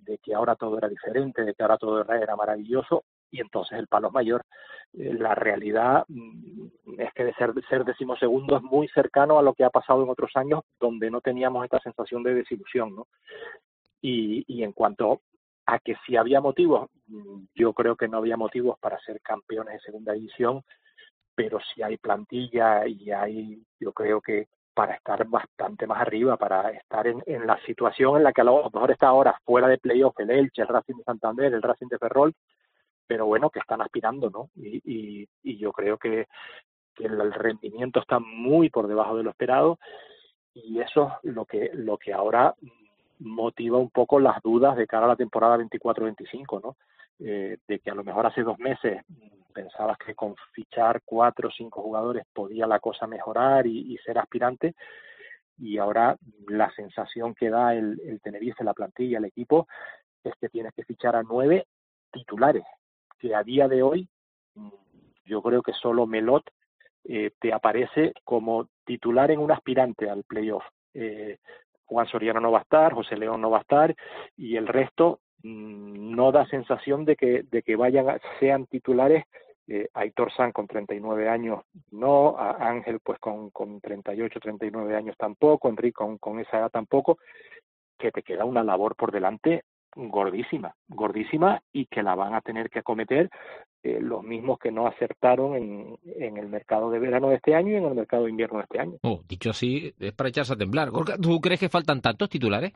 de que ahora todo era diferente, de que ahora todo era maravilloso, y entonces el palo es mayor. Eh, la realidad mm, es que de ser, ser decimosegundo es muy cercano a lo que ha pasado en otros años, donde no teníamos esta sensación de desilusión, ¿no? Y, y en cuanto a que si había motivos, yo creo que no había motivos para ser campeones de segunda división, pero si hay plantilla y hay, yo creo que para estar bastante más arriba, para estar en, en la situación en la que a lo mejor está ahora fuera de playoff el Elche, el Racing de Santander, el Racing de Ferrol, pero bueno, que están aspirando, ¿no? Y, y, y yo creo que, que el rendimiento está muy por debajo de lo esperado, y eso es lo que, lo que ahora motiva un poco las dudas de cara a la temporada veinticuatro veinticinco, ¿no? Eh, de que a lo mejor hace dos meses pensabas que con fichar cuatro o cinco jugadores podía la cosa mejorar y, y ser aspirante, y ahora la sensación que da el, el Tenerife, la plantilla, el equipo, es que tienes que fichar a nueve titulares, que a día de hoy yo creo que solo Melot eh, te aparece como titular en un aspirante al playoff. Eh, Juan Soriano no va a estar, José León no va a estar, y el resto mmm, no da sensación de que de que vayan a, sean titulares. eh, Aitor San con treinta y nueve años no, a Ángel pues con, con treinta y ocho, treinta y nueve años tampoco, Enrique con, con esa edad tampoco, que te queda una labor por delante gordísima, gordísima, y que la van a tener que acometer eh, los mismos que no acertaron en, en el mercado de verano de este año y en el mercado de invierno de este año.
Oh, dicho así, es para echarse a temblar. Gorka, ¿tú crees que faltan tantos titulares?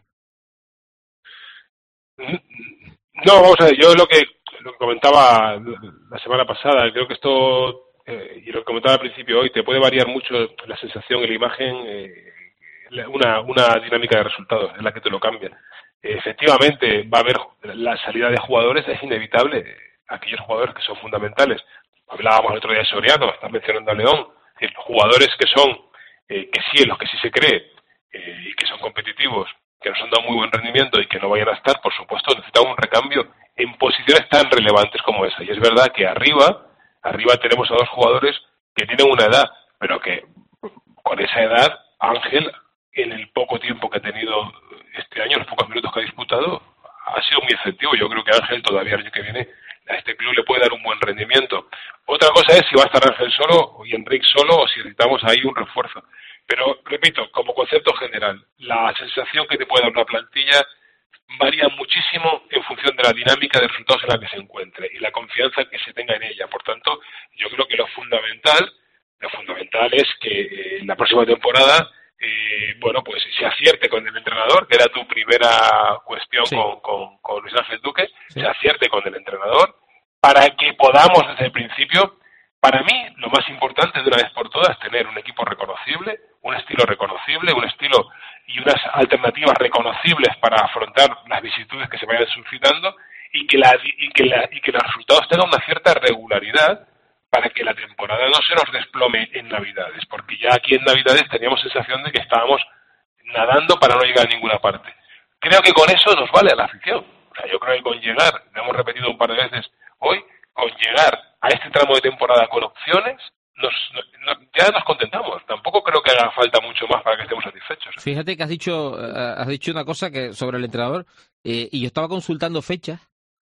No, vamos a ver, yo lo que, lo que comentaba la semana pasada, creo que esto, eh, y lo que comentaba al principio hoy, te puede variar mucho la sensación y la imagen, eh, una, una dinámica de resultados, es la que te lo cambia. Efectivamente va a haber la salida de jugadores, es inevitable, aquellos jugadores que son fundamentales. Hablábamos el otro día de Soriano, estás mencionando a León, es decir, jugadores que son, eh, que sí, en los que sí se cree, eh, y que son competitivos, que nos han dado muy buen rendimiento y que no vayan a estar, por supuesto, necesitamos un recambio en posiciones tan relevantes como esa. Y es verdad que arriba, arriba tenemos a dos jugadores que tienen una edad, pero que con esa edad, Ángel, en el poco tiempo que ha tenido este año, los pocos minutos que ha disputado, ha sido muy efectivo. Yo creo que Ángel todavía el año que viene a este club le puede dar un buen rendimiento. Otra cosa es si va a estar Ángel solo y Enrique solo, o si necesitamos ahí un refuerzo. Pero, repito, como concepto general, la sensación que te puede dar una plantilla varía muchísimo en función de la dinámica de resultados en la que se encuentre y la confianza que se tenga en ella. Por tanto, yo creo que lo fundamental, lo fundamental es que eh, en la próxima temporada Eh, bueno, pues se acierte con el entrenador, que era tu primera cuestión sí. con, con, con Luis Ángel Duque, sí. se acierte con el entrenador, para que podamos desde el principio, para mí lo más importante de una vez por todas, tener un equipo reconocible, un estilo reconocible, un estilo y unas alternativas reconocibles para afrontar las vicisitudes que se vayan suscitando, y que, la, y que, la, y que los resultados tengan una cierta regularidad, para que la temporada no se nos desplome en Navidades, porque ya aquí en Navidades teníamos sensación de que estábamos nadando para no llegar a ninguna parte. Creo que con eso nos vale a la afición. O sea, yo creo que con llegar, lo hemos repetido un par de veces hoy, con llegar a este tramo de temporada con opciones, nos, no, ya nos contentamos. Tampoco creo que haga falta mucho más para que estemos satisfechos.
Fíjate que has dicho, has dicho una cosa que sobre el entrenador, eh, y yo estaba consultando fechas.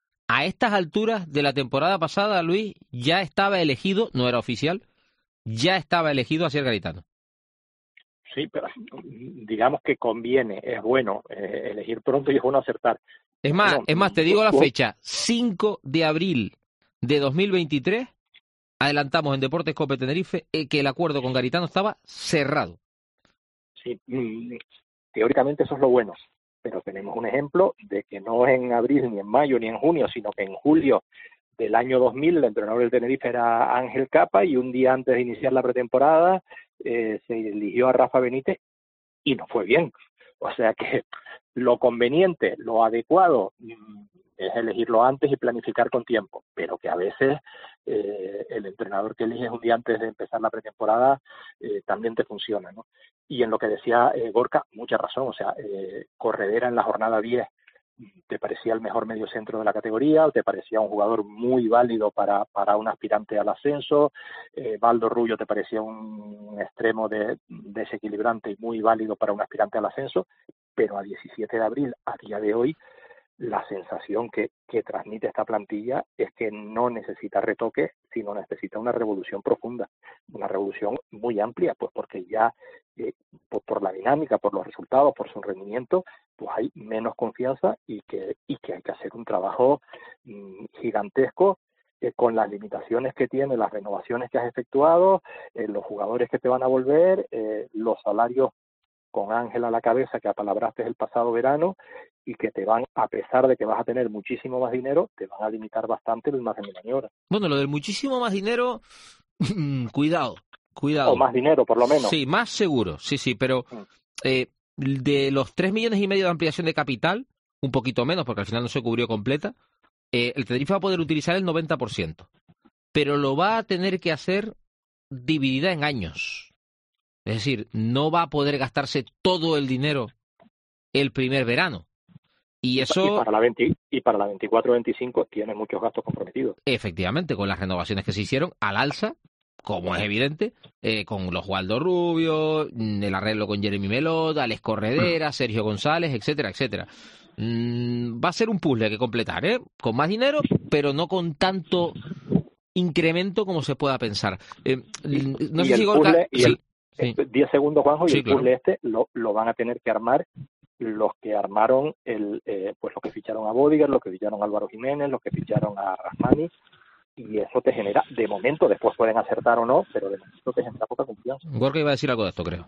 A estas alturas de la temporada pasada, Luis, ya estaba elegido, no era oficial, ya estaba elegido Asier Garitano.
Sí, pero digamos que conviene, es bueno eh, elegir pronto y es bueno acertar.
Es más,
bueno,
es más, te digo la fecha, cinco de abril de dos mil veintitrés, adelantamos en Deportes Cope Tenerife eh, que el acuerdo con Garitano estaba cerrado.
Sí, teóricamente eso es lo bueno. Pero tenemos un ejemplo de que no es en abril, ni en mayo, ni en junio, sino que en julio del año dos mil el entrenador del Tenerife era Ángel Capa, y un día antes de iniciar la pretemporada eh, se eligió a Rafa Benítez y no fue bien. O sea que lo conveniente, lo adecuado es elegirlo antes y planificar con tiempo, pero que a veces eh, el entrenador que eliges un día antes de empezar la pretemporada eh, también te funciona, ¿no? Y en lo que decía eh, Gorka, mucha razón, o sea, eh, Corredera en la jornada diez te parecía el mejor mediocentro de la categoría, o te parecía un jugador muy válido para, para un aspirante al ascenso, eh, Baldo Rubio te parecía un extremo de, desequilibrante y muy válido para un aspirante al ascenso, pero a diecisiete de abril, a día de hoy, la sensación que, que transmite esta plantilla es que no necesita retoques, sino necesita una revolución profunda, una revolución muy amplia, pues porque ya eh, por, por la dinámica, por los resultados, por su rendimiento, pues hay menos confianza y que, y que hay que hacer un trabajo mmm, gigantesco eh, con las limitaciones que tiene, las renovaciones que has efectuado, eh, los jugadores que te van a volver, eh, los salarios con Ángel a la cabeza que apalabraste el pasado verano y que te van, a pesar de que vas a tener muchísimo más dinero, te van a limitar bastante el margen de maniobra.
Bueno, lo del muchísimo más dinero, cuidado, cuidado.
O más dinero, por lo menos.
Sí, más seguro, sí, sí, pero eh, de los tres millones y medio de ampliación de capital, un poquito menos, porque al final no se cubrió completa, eh, el Tenerife va a poder utilizar el noventa por ciento, pero lo va a tener que hacer dividida en años. Es decir, no va a poder gastarse todo el dinero el primer verano. Y eso...
Y para la, veinte, y para la veinticuatro veinticinco tiene muchos gastos comprometidos.
Efectivamente, con las renovaciones que se hicieron al alza, como es evidente, eh, con los Waldo Rubio, el arreglo con Jeremy Melot, Alex Corredera, Sergio González, etcétera, etcétera. Mm, va a ser un puzzle que completar, ¿eh? Con más dinero, pero no con tanto incremento como se pueda pensar. Eh, no
y
sé
el
si Gorka...
puzzle, y
sí.
el... diez segundos, Juanjo, y
sí,
el
claro.
puzzle este lo, lo van a tener que armar los que armaron, el eh, pues los que ficharon a Bodiger, los que ficharon a Álvaro Jiménez, los que ficharon a Rahmani, y eso te genera, de momento, después pueden acertar o no, pero de momento te genera poca confianza.
Gorka iba a decir algo de esto, creo.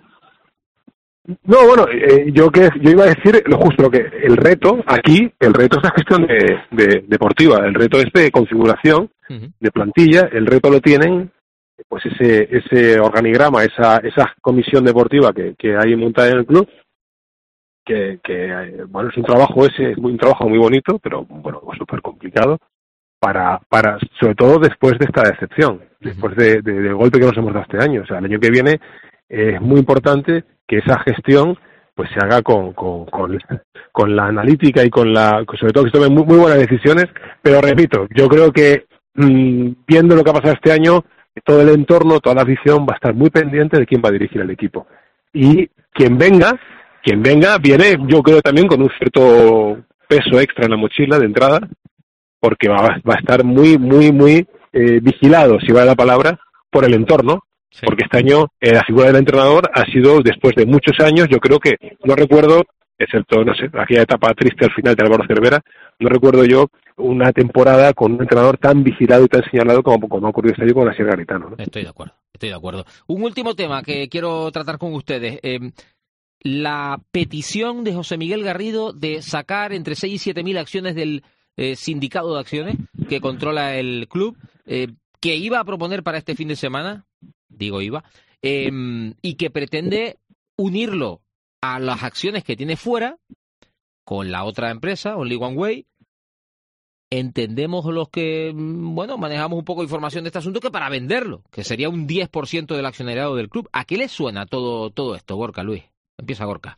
No, bueno, eh, yo que yo iba a decir lo justo, lo que el reto aquí, el reto es la gestión de, de, deportiva, el reto es de configuración, uh-huh. de plantilla, el reto lo tienen pues ese ese organigrama, esa esa comisión deportiva que, que hay montada en el club, que, que bueno, es un trabajo ese, es un trabajo muy bonito, pero bueno, súper complicado para para sobre todo después de esta decepción, después de, de, del golpe que nos hemos dado este año. O sea, el año que viene eh, es muy importante que esa gestión pues se haga con con, con, con la analítica y con la, sobre todo que se tomen muy, muy buenas decisiones, pero repito, yo creo que mmm, viendo lo que ha pasado este año, todo el entorno, toda la afición va a estar muy pendiente de quién va a dirigir el equipo. Y quien venga, quien venga, viene yo creo también con un cierto peso extra en la mochila de entrada, porque va, va a estar muy, muy, muy eh, vigilado, si vale la palabra, por el entorno, sí. Porque este año eh, la figura del entrenador ha sido, después de muchos años, yo creo que, no recuerdo, excepto, no sé, aquella etapa triste al final de Álvaro Cervera, no recuerdo yo una temporada con un entrenador tan vigilado y tan señalado como, como ha ocurrido este año con Asier Garitano, ¿no?
Estoy de acuerdo, estoy de acuerdo. Un último tema que quiero tratar con ustedes. Eh, la petición de José Miguel Garrido de sacar entre seis y siete mil acciones del eh, sindicato de acciones que controla el club, eh, que iba a proponer para este fin de semana, digo iba, eh, y que pretende unirlo a las acciones que tiene fuera con la otra empresa, Only One Way. Entendemos los que, bueno, manejamos un poco de información de este asunto, que para venderlo, que sería un diez por ciento del accionariado del club. ¿A qué le suena todo todo esto, Gorka, Luis? Empieza Gorka.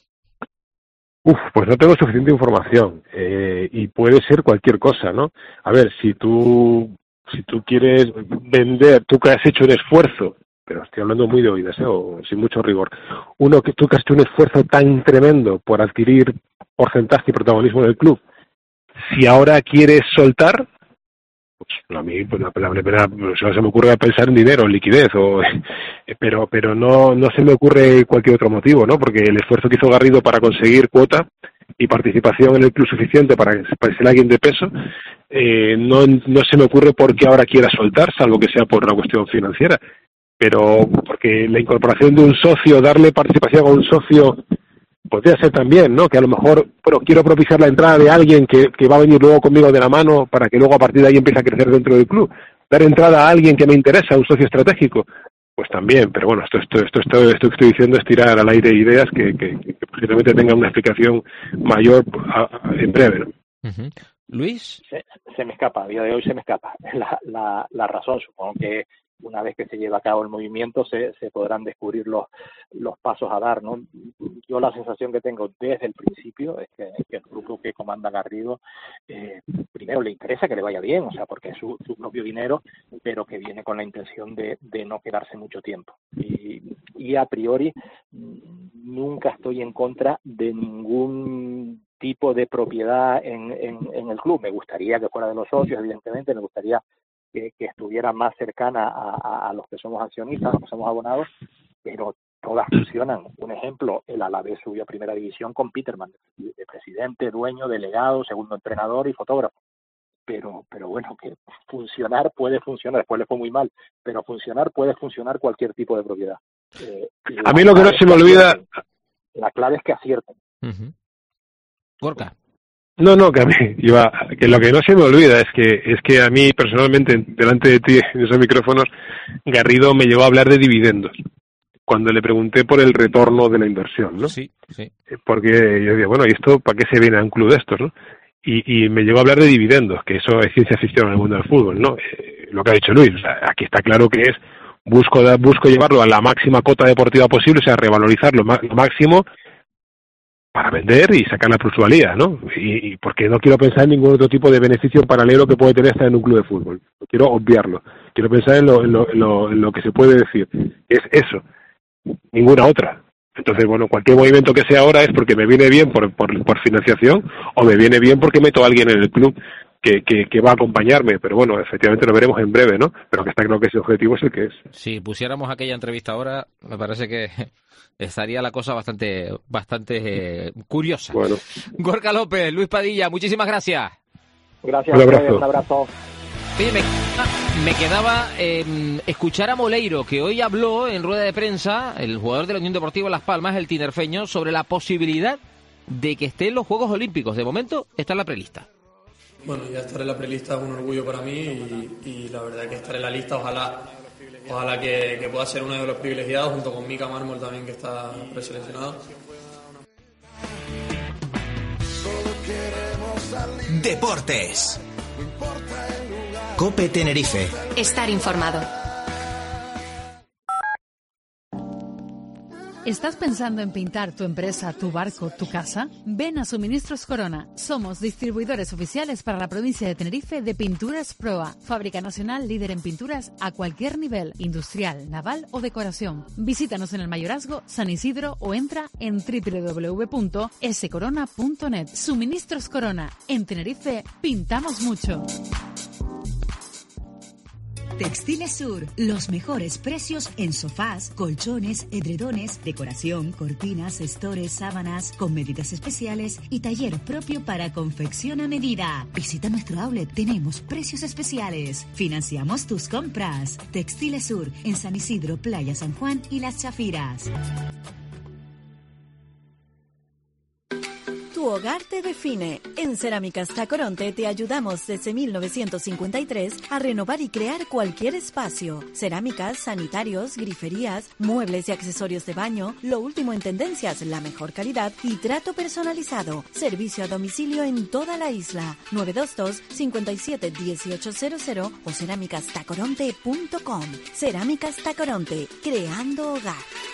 Uf, pues no tengo suficiente información, eh, y puede ser cualquier cosa, ¿no? A ver, si tú si tú quieres vender, tú que has hecho un esfuerzo, pero estoy hablando muy de oídas, ¿eh? O sin mucho rigor, uno que tú que has hecho un esfuerzo tan tremendo por adquirir porcentaje y protagonismo en el club, si ahora quieres soltar, pues a mí pues la, la primera solo se me ocurre pensar en dinero, en liquidez, o pero pero no no se me ocurre cualquier otro motivo, ¿no? Porque el esfuerzo que hizo Garrido para conseguir cuota y participación en el club suficiente para, para ser alguien de peso, eh, no no se me ocurre por qué ahora quiera soltar, salvo que sea por una cuestión financiera. Pero porque la incorporación de un socio, darle participación a un socio, podría ser también, ¿no? Que a lo mejor, bueno, quiero propiciar la entrada de alguien que, que va a venir luego conmigo de la mano para que luego a partir de ahí empiece a crecer dentro del club. Dar entrada a alguien que me interesa, a un socio estratégico, pues también. Pero bueno, esto esto esto esto, esto que estoy diciendo es tirar al aire ideas que, que, que posiblemente tengan una explicación mayor a, a, en breve, ¿no?
Uh-huh. Luis.
Se, se me escapa, a día de hoy se me escapa la, la, la razón. Supongo que una vez que se lleve a cabo el movimiento se, se podrán descubrir los, los pasos a dar, ¿no? Yo la sensación que tengo desde el principio es que, que el grupo que comanda Garrido, eh, primero le interesa que le vaya bien, o sea, porque es su, su propio dinero, pero que viene con la intención de, de no quedarse mucho tiempo. Y, y a priori nunca estoy en contra de ningún tipo de propiedad en, en, en el club. Me gustaría que fuera de los socios, evidentemente, me gustaría que, que estuviera más cercana a, a, a los que somos accionistas, a los que somos abonados, pero todas funcionan. Un ejemplo, el Alavés subió a primera división con Peterman, de presidente, dueño, delegado, segundo entrenador y fotógrafo. Pero, pero bueno, que funcionar puede funcionar, después le fue muy mal, pero funcionar puede funcionar cualquier tipo de propiedad. Eh,
a mí lo que no se me olvida...
La clave es que acierten.
Uh-huh. Gorka.
No, no, que a mí iba, que lo que no se me olvida es que es que a mí personalmente, delante de ti en esos micrófonos, Garrido me llevó a hablar de dividendos cuando le pregunté por el retorno de la inversión, ¿no?
Sí, sí.
Porque yo decía, bueno, ¿y esto para qué se viene a un club de estos, no? Y, y me llegó a hablar de dividendos, que eso es ciencia ficción en el mundo del fútbol, ¿no? Eh, lo que ha dicho Luis, o sea, aquí está claro que es busco busco llevarlo a la máxima cota deportiva posible, o sea, revalorizarlo lo máximo para vender y sacar la plusvalía, ¿no? Y, y porque no quiero pensar en ningún otro tipo de beneficio paralelo que puede tener estar en un club de fútbol. Quiero obviarlo. Quiero pensar en lo, en lo, en lo, en lo que se puede decir. Es eso. Ninguna otra. Entonces, bueno, cualquier movimiento que sea ahora es porque me viene bien por, por, por financiación o me viene bien porque meto a alguien en el club que, que, que va a acompañarme. Pero bueno, efectivamente lo veremos en breve, ¿no? Pero que está claro que ese objetivo es el que es.
Si pusiéramos aquella entrevista ahora, me parece que estaría la cosa bastante bastante eh, curiosa.
Bueno.
Gorka López, Luis Padilla, muchísimas gracias.
Gracias.
Un abrazo.
Un abrazo.
Oye, me, me quedaba eh, escuchar a Moleiro, que hoy habló en rueda de prensa, el jugador de la Unión Deportiva Las Palmas, el tinerfeño, sobre la posibilidad de que esté en los Juegos Olímpicos. De momento está en la prelista.
Bueno, ya estar en la prelista es un orgullo para mí y, y la verdad que estar en la lista, ojalá ojalá que, que pueda ser uno de los privilegiados, junto con Mika Mármol también, que está preseleccionado.
Deportes. COPE Tenerife.
Estar informado.
¿Estás pensando en pintar tu empresa, tu barco, tu casa? Ven a Suministros Corona. Somos distribuidores oficiales para la provincia de Tenerife de Pinturas Proa. Fábrica nacional líder en pinturas a cualquier nivel, industrial, naval o decoración. Visítanos en el Mayorazgo, San Isidro o entra en doble u doble u doble u punto ese corona punto net. Suministros Corona. En Tenerife pintamos mucho.
Textiles Sur, los mejores precios en sofás, colchones, edredones, decoración, cortinas, estores, sábanas, con medidas especiales y taller propio para confección a medida. Visita nuestro outlet, tenemos precios especiales. Financiamos tus compras. Textiles Sur, en San Isidro, Playa San Juan y Las Chafiras.
Tu hogar te define. En Cerámicas Tacoronte te ayudamos desde mil novecientos cincuenta y tres a renovar y crear cualquier espacio. Cerámicas, sanitarios, griferías, muebles y accesorios de baño, lo último en tendencias, la mejor calidad y trato personalizado. Servicio a domicilio en toda la isla. nueve dos dos, cinco siete, uno ocho cero cero o cerámicas tacoronte punto com. Cerámicas Tacoronte, creando hogar.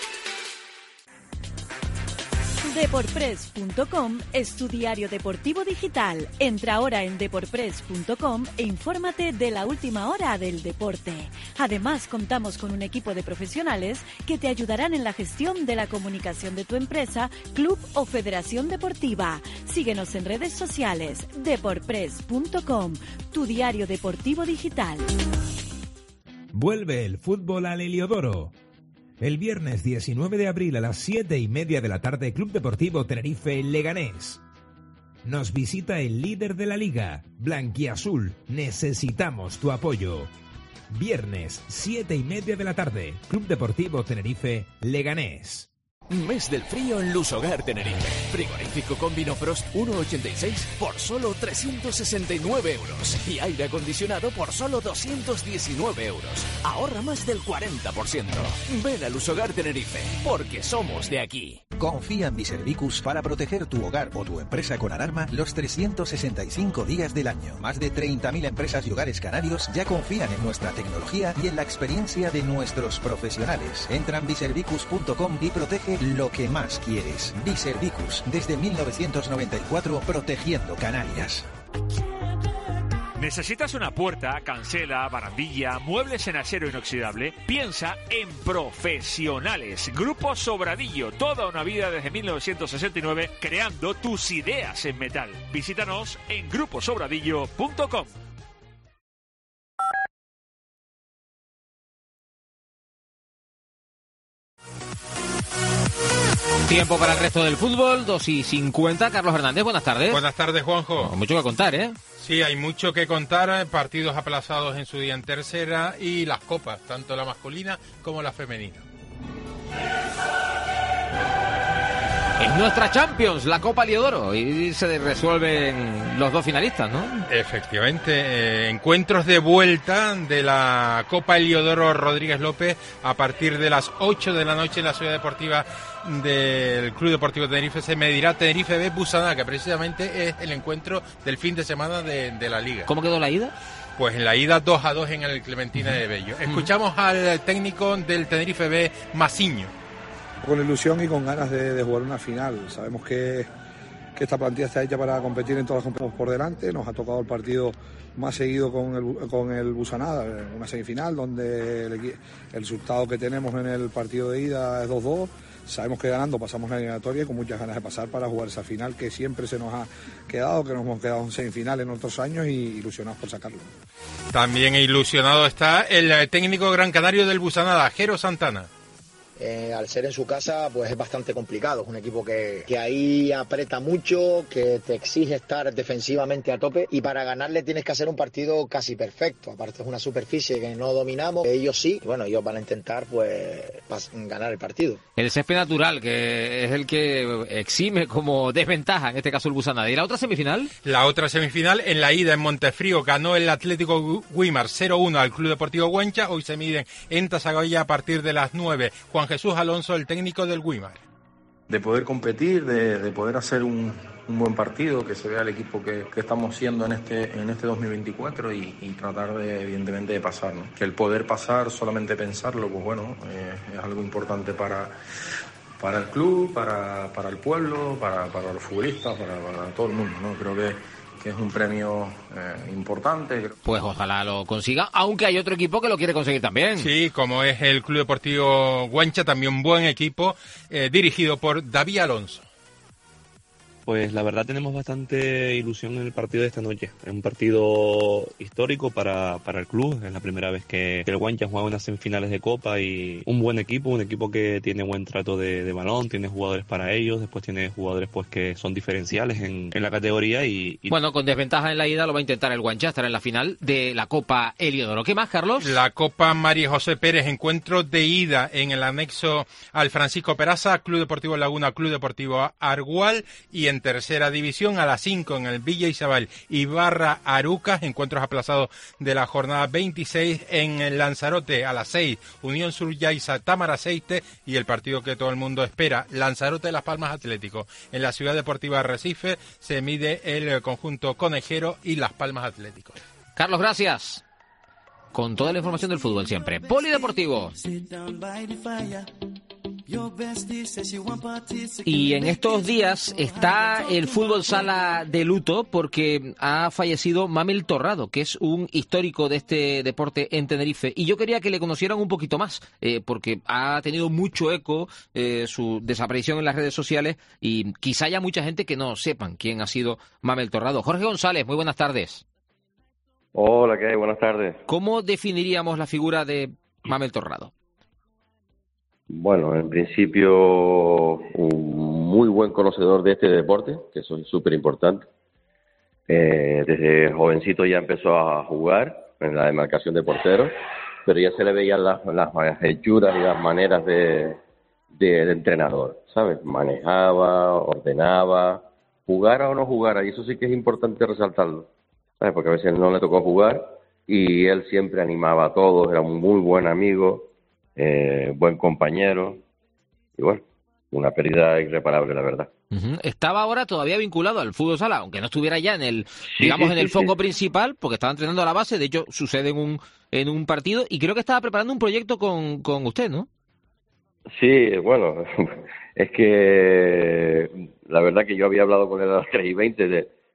Deporpress punto com es tu diario deportivo digital. Entra ahora en deporpress punto com e infórmate de la última hora del deporte. Además, contamos con un equipo de profesionales que te ayudarán en la gestión de la comunicación de tu empresa, club o federación deportiva. Síguenos en redes sociales. Deporpress punto com, tu diario deportivo digital.
Vuelve el fútbol al Heliodoro. El viernes diecinueve de abril a las siete y media de la tarde, Club Deportivo Tenerife Leganés. Nos visita el líder de la liga, Blanquiazul. Necesitamos tu apoyo. Viernes, siete y media de la tarde, Club Deportivo Tenerife Leganés.
Mes del frío en Lusogar Tenerife. Frigorífico con Vinofrost uno ochenta y seis por solo trescientos sesenta y nueve euros. Y aire acondicionado por solo doscientos diecinueve euros. Ahorra más del cuarenta por ciento. Ven a Lusogar Tenerife, porque somos de aquí.
Confía en Biservicus para proteger tu hogar o tu empresa con alarma los trescientos sesenta y cinco días del año. Más de treinta mil empresas y hogares canarios ya confían en nuestra tecnología y en la experiencia de nuestros profesionales. Entra en biservicus punto com y protege lo que más quieres. Biservicus, desde mil novecientos noventa y cuatro, protegiendo Canarias.
¿Necesitas una puerta, cancela, barandilla, muebles en acero inoxidable? Piensa en Profesionales. Grupo Sobradillo, toda una vida desde mil novecientos sesenta y nueve creando tus ideas en metal. Visítanos en grupo sobradillo punto com.
Tiempo para el resto del fútbol, dos y cincuenta. Carlos Hernández, buenas tardes.
Buenas tardes, Juanjo.
No, mucho que contar, ¿eh?
Sí, hay mucho que contar, partidos aplazados en su día en tercera y las copas, tanto la masculina como la femenina.
Es nuestra Champions, la Copa Liodoro, y se resuelven los dos finalistas, ¿no?
Efectivamente, eh, encuentros de vuelta de la Copa Liodoro Rodríguez López a partir de las ocho de la noche en la Ciudad Deportiva del Club Deportivo Tenerife. Se medirá Tenerife B Busanada, que precisamente es el encuentro del fin de semana de, de la Liga.
¿Cómo quedó la ida?
Pues en la ida dos a dos en el Clementina de Bello. Escuchamos al técnico del Tenerife B, Masiño.
Con ilusión y con ganas de, de jugar una final. Sabemos que, que esta plantilla está hecha para competir en todas las competiciones por delante. Nos ha tocado el partido más seguido con el, con el Busanada, una semifinal donde el, el resultado que tenemos en el partido de ida es dos dos. Sabemos que ganando pasamos la eliminatoria y con muchas ganas de pasar para jugar esa final que siempre se nos ha quedado, que nos hemos quedado en semifinal en otros años y ilusionados por sacarlo.
También ilusionado está el técnico gran canario del Busanada, Jero Santana.
Eh, al ser en su casa pues es bastante complicado, es un equipo que, que ahí aprieta mucho, que te exige estar defensivamente a tope y para ganarle tienes que hacer un partido casi perfecto, aparte es una superficie que no dominamos, ellos sí, y bueno, ellos van a intentar pues ganar el partido.
El césped natural, que es el que exime como desventaja, en este caso el Busanada. ¿Y la otra semifinal?
La otra semifinal, en la ida en Montefrío, ganó el Atlético Guimar cero uno al Club Deportivo Güencha, hoy se miden en Tazagoya a partir de las nueve. Juan Jesús Alonso, el técnico del Guimar.
De poder competir, de, de poder hacer un, un buen partido, que se vea el equipo que, que estamos siendo en este en este dos mil veinticuatro y, y tratar de, evidentemente, de pasar, ¿no? Que el poder pasar, solamente pensarlo, pues bueno, eh, es algo importante para, para el club, para, para el pueblo, para, para los futbolistas, para, para todo el mundo, ¿no? Creo que que es un premio eh, importante.
Pues ojalá lo consiga, aunque hay otro equipo que lo quiere conseguir también.
Sí, como es el Club Deportivo Güencha, también un buen equipo, eh, dirigido por David Alonso.
Pues la verdad tenemos bastante ilusión en el partido de esta noche. Es un partido histórico para, para el club. Es la primera vez que, que el Güencha juega unas semifinales de Copa y un buen equipo, un equipo que tiene buen trato de, de balón, tiene jugadores para ellos, después tiene jugadores pues que son diferenciales en, en la categoría. y, y...
Bueno, con desventaja en la ida lo va a intentar el Güencha, estará en la final de la Copa Heliodoro. ¿Qué más, Carlos?
La Copa María José Pérez, encuentro de ida en el anexo al Francisco Peraza, Club Deportivo Laguna, Club Deportivo Argual, y en tercera división a las cinco en el Villa Isabel y Barra Arucas, encuentros aplazados de la jornada veintiséis en el Lanzarote a las seis, Unión Sur Yaiza Támara Aceite, y el partido que todo el mundo espera, Lanzarote de Las Palmas Atlético. En la Ciudad Deportiva Arrecife se mide el conjunto conejero y Las Palmas Atlético.
Carlos, gracias. Con toda la información del fútbol siempre. Polideportivo. Y en estos días está el fútbol sala de luto porque ha fallecido Mamel Torrado, que es un histórico de este deporte en Tenerife. Y yo quería que le conocieran un poquito más, eh, porque ha tenido mucho eco eh, su desaparición en las redes sociales y quizá haya mucha gente que no sepan quién ha sido Mamel Torrado. Jorge González, muy buenas tardes.
Hola, ¿qué hay? Buenas tardes.
¿Cómo definiríamos la figura de Mamel Torrado?
Bueno, en principio, un muy buen conocedor de este deporte, que eso es súper importante. Eh, desde jovencito ya empezó a jugar en la demarcación de portero, pero ya se le veían las, las hechuras y las maneras de, de, de entrenador, ¿sabes? Manejaba, ordenaba, jugara o no jugara, y eso sí que es importante resaltarlo, ¿sabes? Porque a veces no le tocó jugar y él siempre animaba a todos, era un muy buen amigo. Eh, buen compañero y bueno, una pérdida irreparable, la verdad.
Uh-huh. Estaba ahora todavía vinculado al fútbol sala, aunque no estuviera ya en el, sí, digamos, sí, en el sí, foco sí. principal, porque estaba entrenando a la base. De hecho, sucede en un en un partido y creo que estaba preparando un proyecto con, con usted, ¿no?
Sí, bueno, es que la verdad que yo había hablado con él a las tres y veinte de,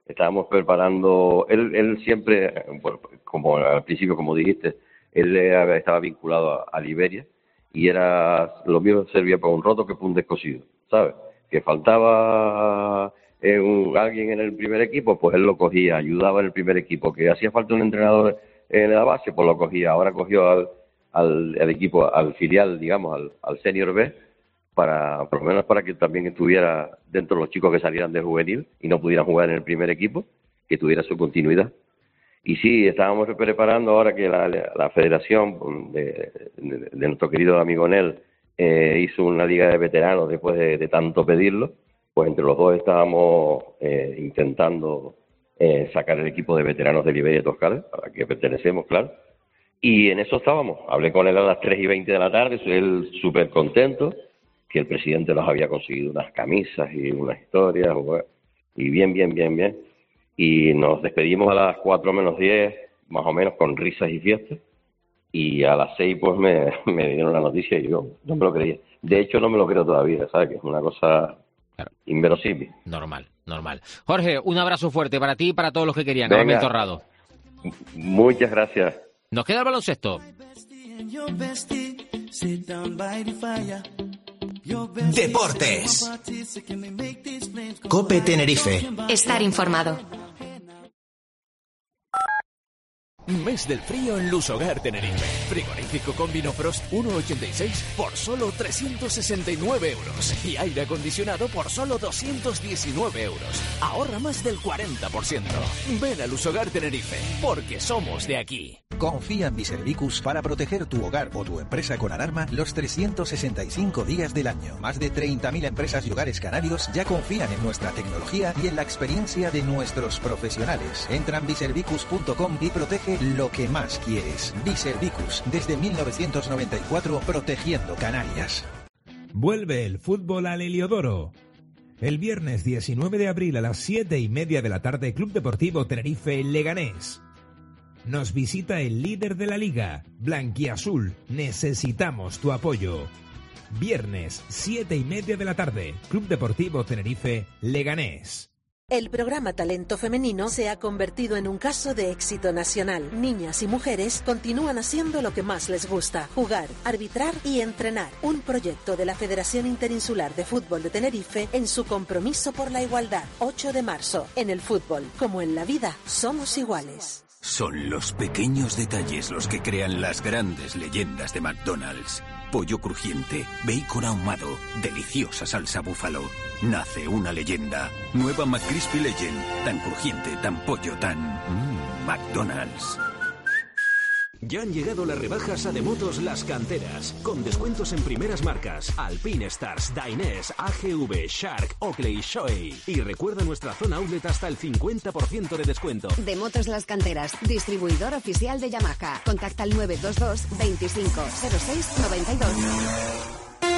estábamos preparando, él, él siempre, bueno, como al principio, como dijiste, él estaba vinculado a, a Liberia y era, lo mío servía para un roto que para un descosido, ¿sabes? Que faltaba eh, un, alguien en el primer equipo, pues él lo cogía, ayudaba en el primer equipo, que hacía falta un entrenador en la base, pues lo cogía, ahora cogió al, al, al equipo, al filial, digamos, al, al Senior B, para, por lo menos para que también estuviera dentro de los chicos que salieran de juvenil y no pudieran jugar en el primer equipo, que tuviera su continuidad. Y sí, estábamos preparando ahora que la, la federación de, de, de nuestro querido amigo Nel eh, hizo una liga de veteranos después de, de tanto pedirlo, pues entre los dos estábamos eh, intentando eh, sacar el equipo de veteranos de Liberia y Toscana, a la que pertenecemos, claro. Y en eso estábamos. Hablé con él a las tres y veinte de la tarde, soy él súper contento, que el presidente nos había conseguido unas camisas y unas historias, y bien, bien, bien, bien. Y nos despedimos a las cuatro menos diez, más o menos, con risas y fiestas. Y a las seis, pues, me, me dieron la noticia y yo no me lo creía. De hecho, no me lo creo todavía, ¿sabes? Que es una cosa claro. inverosímil.
Normal, normal. Jorge, un abrazo fuerte para ti y para todos los que querían. Venga. Torrado.
Muchas gracias.
Nos queda el baloncesto.
Deportes. COPE Tenerife.
Estar informado.
Mes del frío en Lusogar Tenerife. Frigorífico con Vinofrost uno ochenta y seis por solo trescientos sesenta y nueve euros. Y aire acondicionado por solo doscientos diecinueve euros. Ahorra más del cuarenta por ciento. Ven a Lusogar Tenerife, porque somos de aquí.
Confía en Biservicus para proteger tu hogar o tu empresa con alarma los trescientos sesenta y cinco días del año. Más de treinta mil empresas y hogares canarios ya confían en nuestra tecnología y en la experiencia de nuestros profesionales. Entra en biservicus punto com y protege lo que más quieres. Biservicus, desde mil novecientos noventa y cuatro, protegiendo Canarias.
Vuelve el fútbol al Heliodoro. El viernes diecinueve de abril a las siete y media de la tarde, Club Deportivo Tenerife Leganés. Nos visita el líder de la liga, Blanquiazul. Necesitamos tu apoyo. Viernes, siete y media de la tarde, Club Deportivo Tenerife Leganés.
El programa Talento Femenino se ha convertido en un caso de éxito nacional. Niñas y mujeres continúan haciendo lo que más les gusta: jugar, arbitrar y entrenar. Un proyecto de la Federación Interinsular de Fútbol de Tenerife en su compromiso por la igualdad. ocho de marzo. En el fútbol, como en la vida, somos iguales.
Son los pequeños detalles los que crean las grandes leyendas de McDonald's. Pollo crujiente, bacon ahumado, deliciosa salsa búfalo. Nace una leyenda. Nueva McCrispy Legend. Tan crujiente, tan pollo, tan... Mmm, McDonald's.
Ya han llegado las rebajas a Demotos Las Canteras, con descuentos en primeras marcas: Alpine Stars, Dainese, A G V, Shark, Oakley y Shoei. Y recuerda nuestra zona outlet hasta el cincuenta por ciento de descuento.
Demotos Las Canteras, distribuidor oficial de Yamaha. Contacta al nueve dos dos, veinticinco, cero seis, noventa y dos.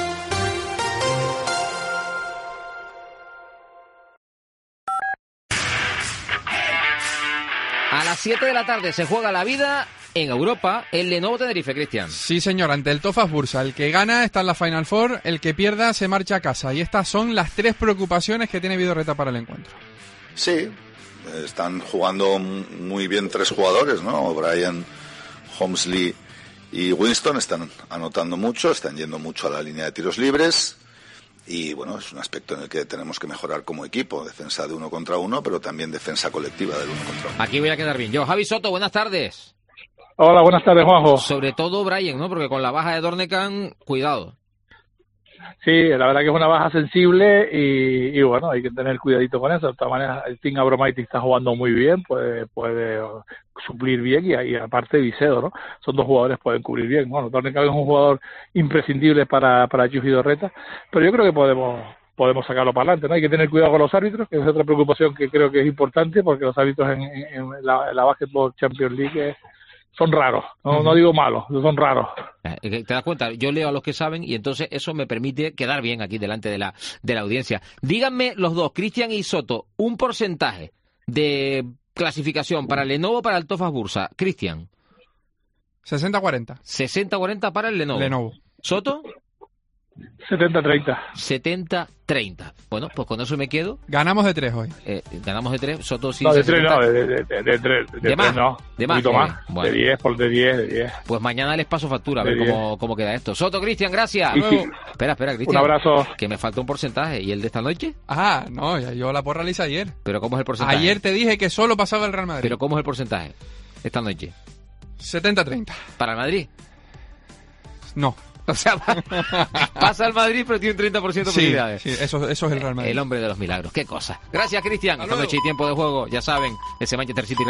A las siete de la tarde se juega la vida en Europa, el Lenovo Tenerife, Cristian.
Sí, señor, ante el Tofas Bursa. El que gana está en la Final Four, el que pierda se marcha a casa. Y estas son las tres preocupaciones que tiene Vidorreta para el encuentro.
Sí, están jugando muy bien tres jugadores, ¿no? Brian, Holmesley y Winston están anotando mucho, están yendo mucho a la línea de tiros libres. Y bueno, es un aspecto en el que tenemos que mejorar como equipo, defensa de uno contra uno, pero también defensa colectiva del uno contra uno.
Aquí voy a quedar bien yo. Javi Soto, buenas tardes.
Hola, buenas tardes, Juanjo.
Sobre todo Brian, ¿no? Porque con la baja de Dornekan, cuidado.
Sí, la verdad que es una baja sensible y, y bueno, hay que tener cuidadito con eso. De todas maneras, el Team Abromaitis está jugando muy bien, puede, puede suplir bien y, y aparte Vicedo, ¿no? Son dos jugadores que pueden cubrir bien. Bueno, Dornekan es un jugador imprescindible para, para Chus Vidorreta, pero yo creo que podemos podemos sacarlo para adelante, ¿no? Hay que tener cuidado con los árbitros, que es otra preocupación que creo que es importante, porque los árbitros en, en, en, la, en la Basketball Champions League es, son raros, no, uh-huh. no digo malos, son raros.
¿Te das cuenta? Yo leo a los que saben y entonces eso me permite quedar bien aquí delante de la de la audiencia. Díganme los dos, Cristian y Soto, un porcentaje de clasificación para el Lenovo para el Tofas Bursa. Cristian.
sesenta cuarenta.
sesenta cuarenta para el Lenovo.
Lenovo.
¿Soto?
setenta treinta.
setenta treinta. Bueno, pues con eso me quedo.
Ganamos de tres hoy.
Eh, ganamos de tres. Soto sí.
No, de
setenta.
tres no, de, de, de, de, tres, de,
de más.
tres no.
De más.
Un poquito
eh,
más.
bueno.
De diez, por de diez, de diez.
Pues mañana les paso factura a ver cómo, cómo queda esto. Soto, Cristian, gracias.
Y sí.
Espera, espera, Cristian.
Un abrazo.
Que me falta un porcentaje. ¿Y el de esta noche?
Ah, no, ya yo la porra la hice ayer.
¿Pero cómo es el porcentaje?
Ayer te dije que solo pasaba el Real Madrid.
¿Pero cómo es el porcentaje esta noche?
setenta treinta.
¿Para el Madrid?
No.
O sea, pasa al Madrid, pero tiene un treinta por ciento de
sí,
posibilidades.
Sí, eso, eso es el Real Madrid.
El hombre de los milagros. Qué cosa. Gracias, Cristian. Esta noche y tiempo de juego. Ya saben, ese Manchester City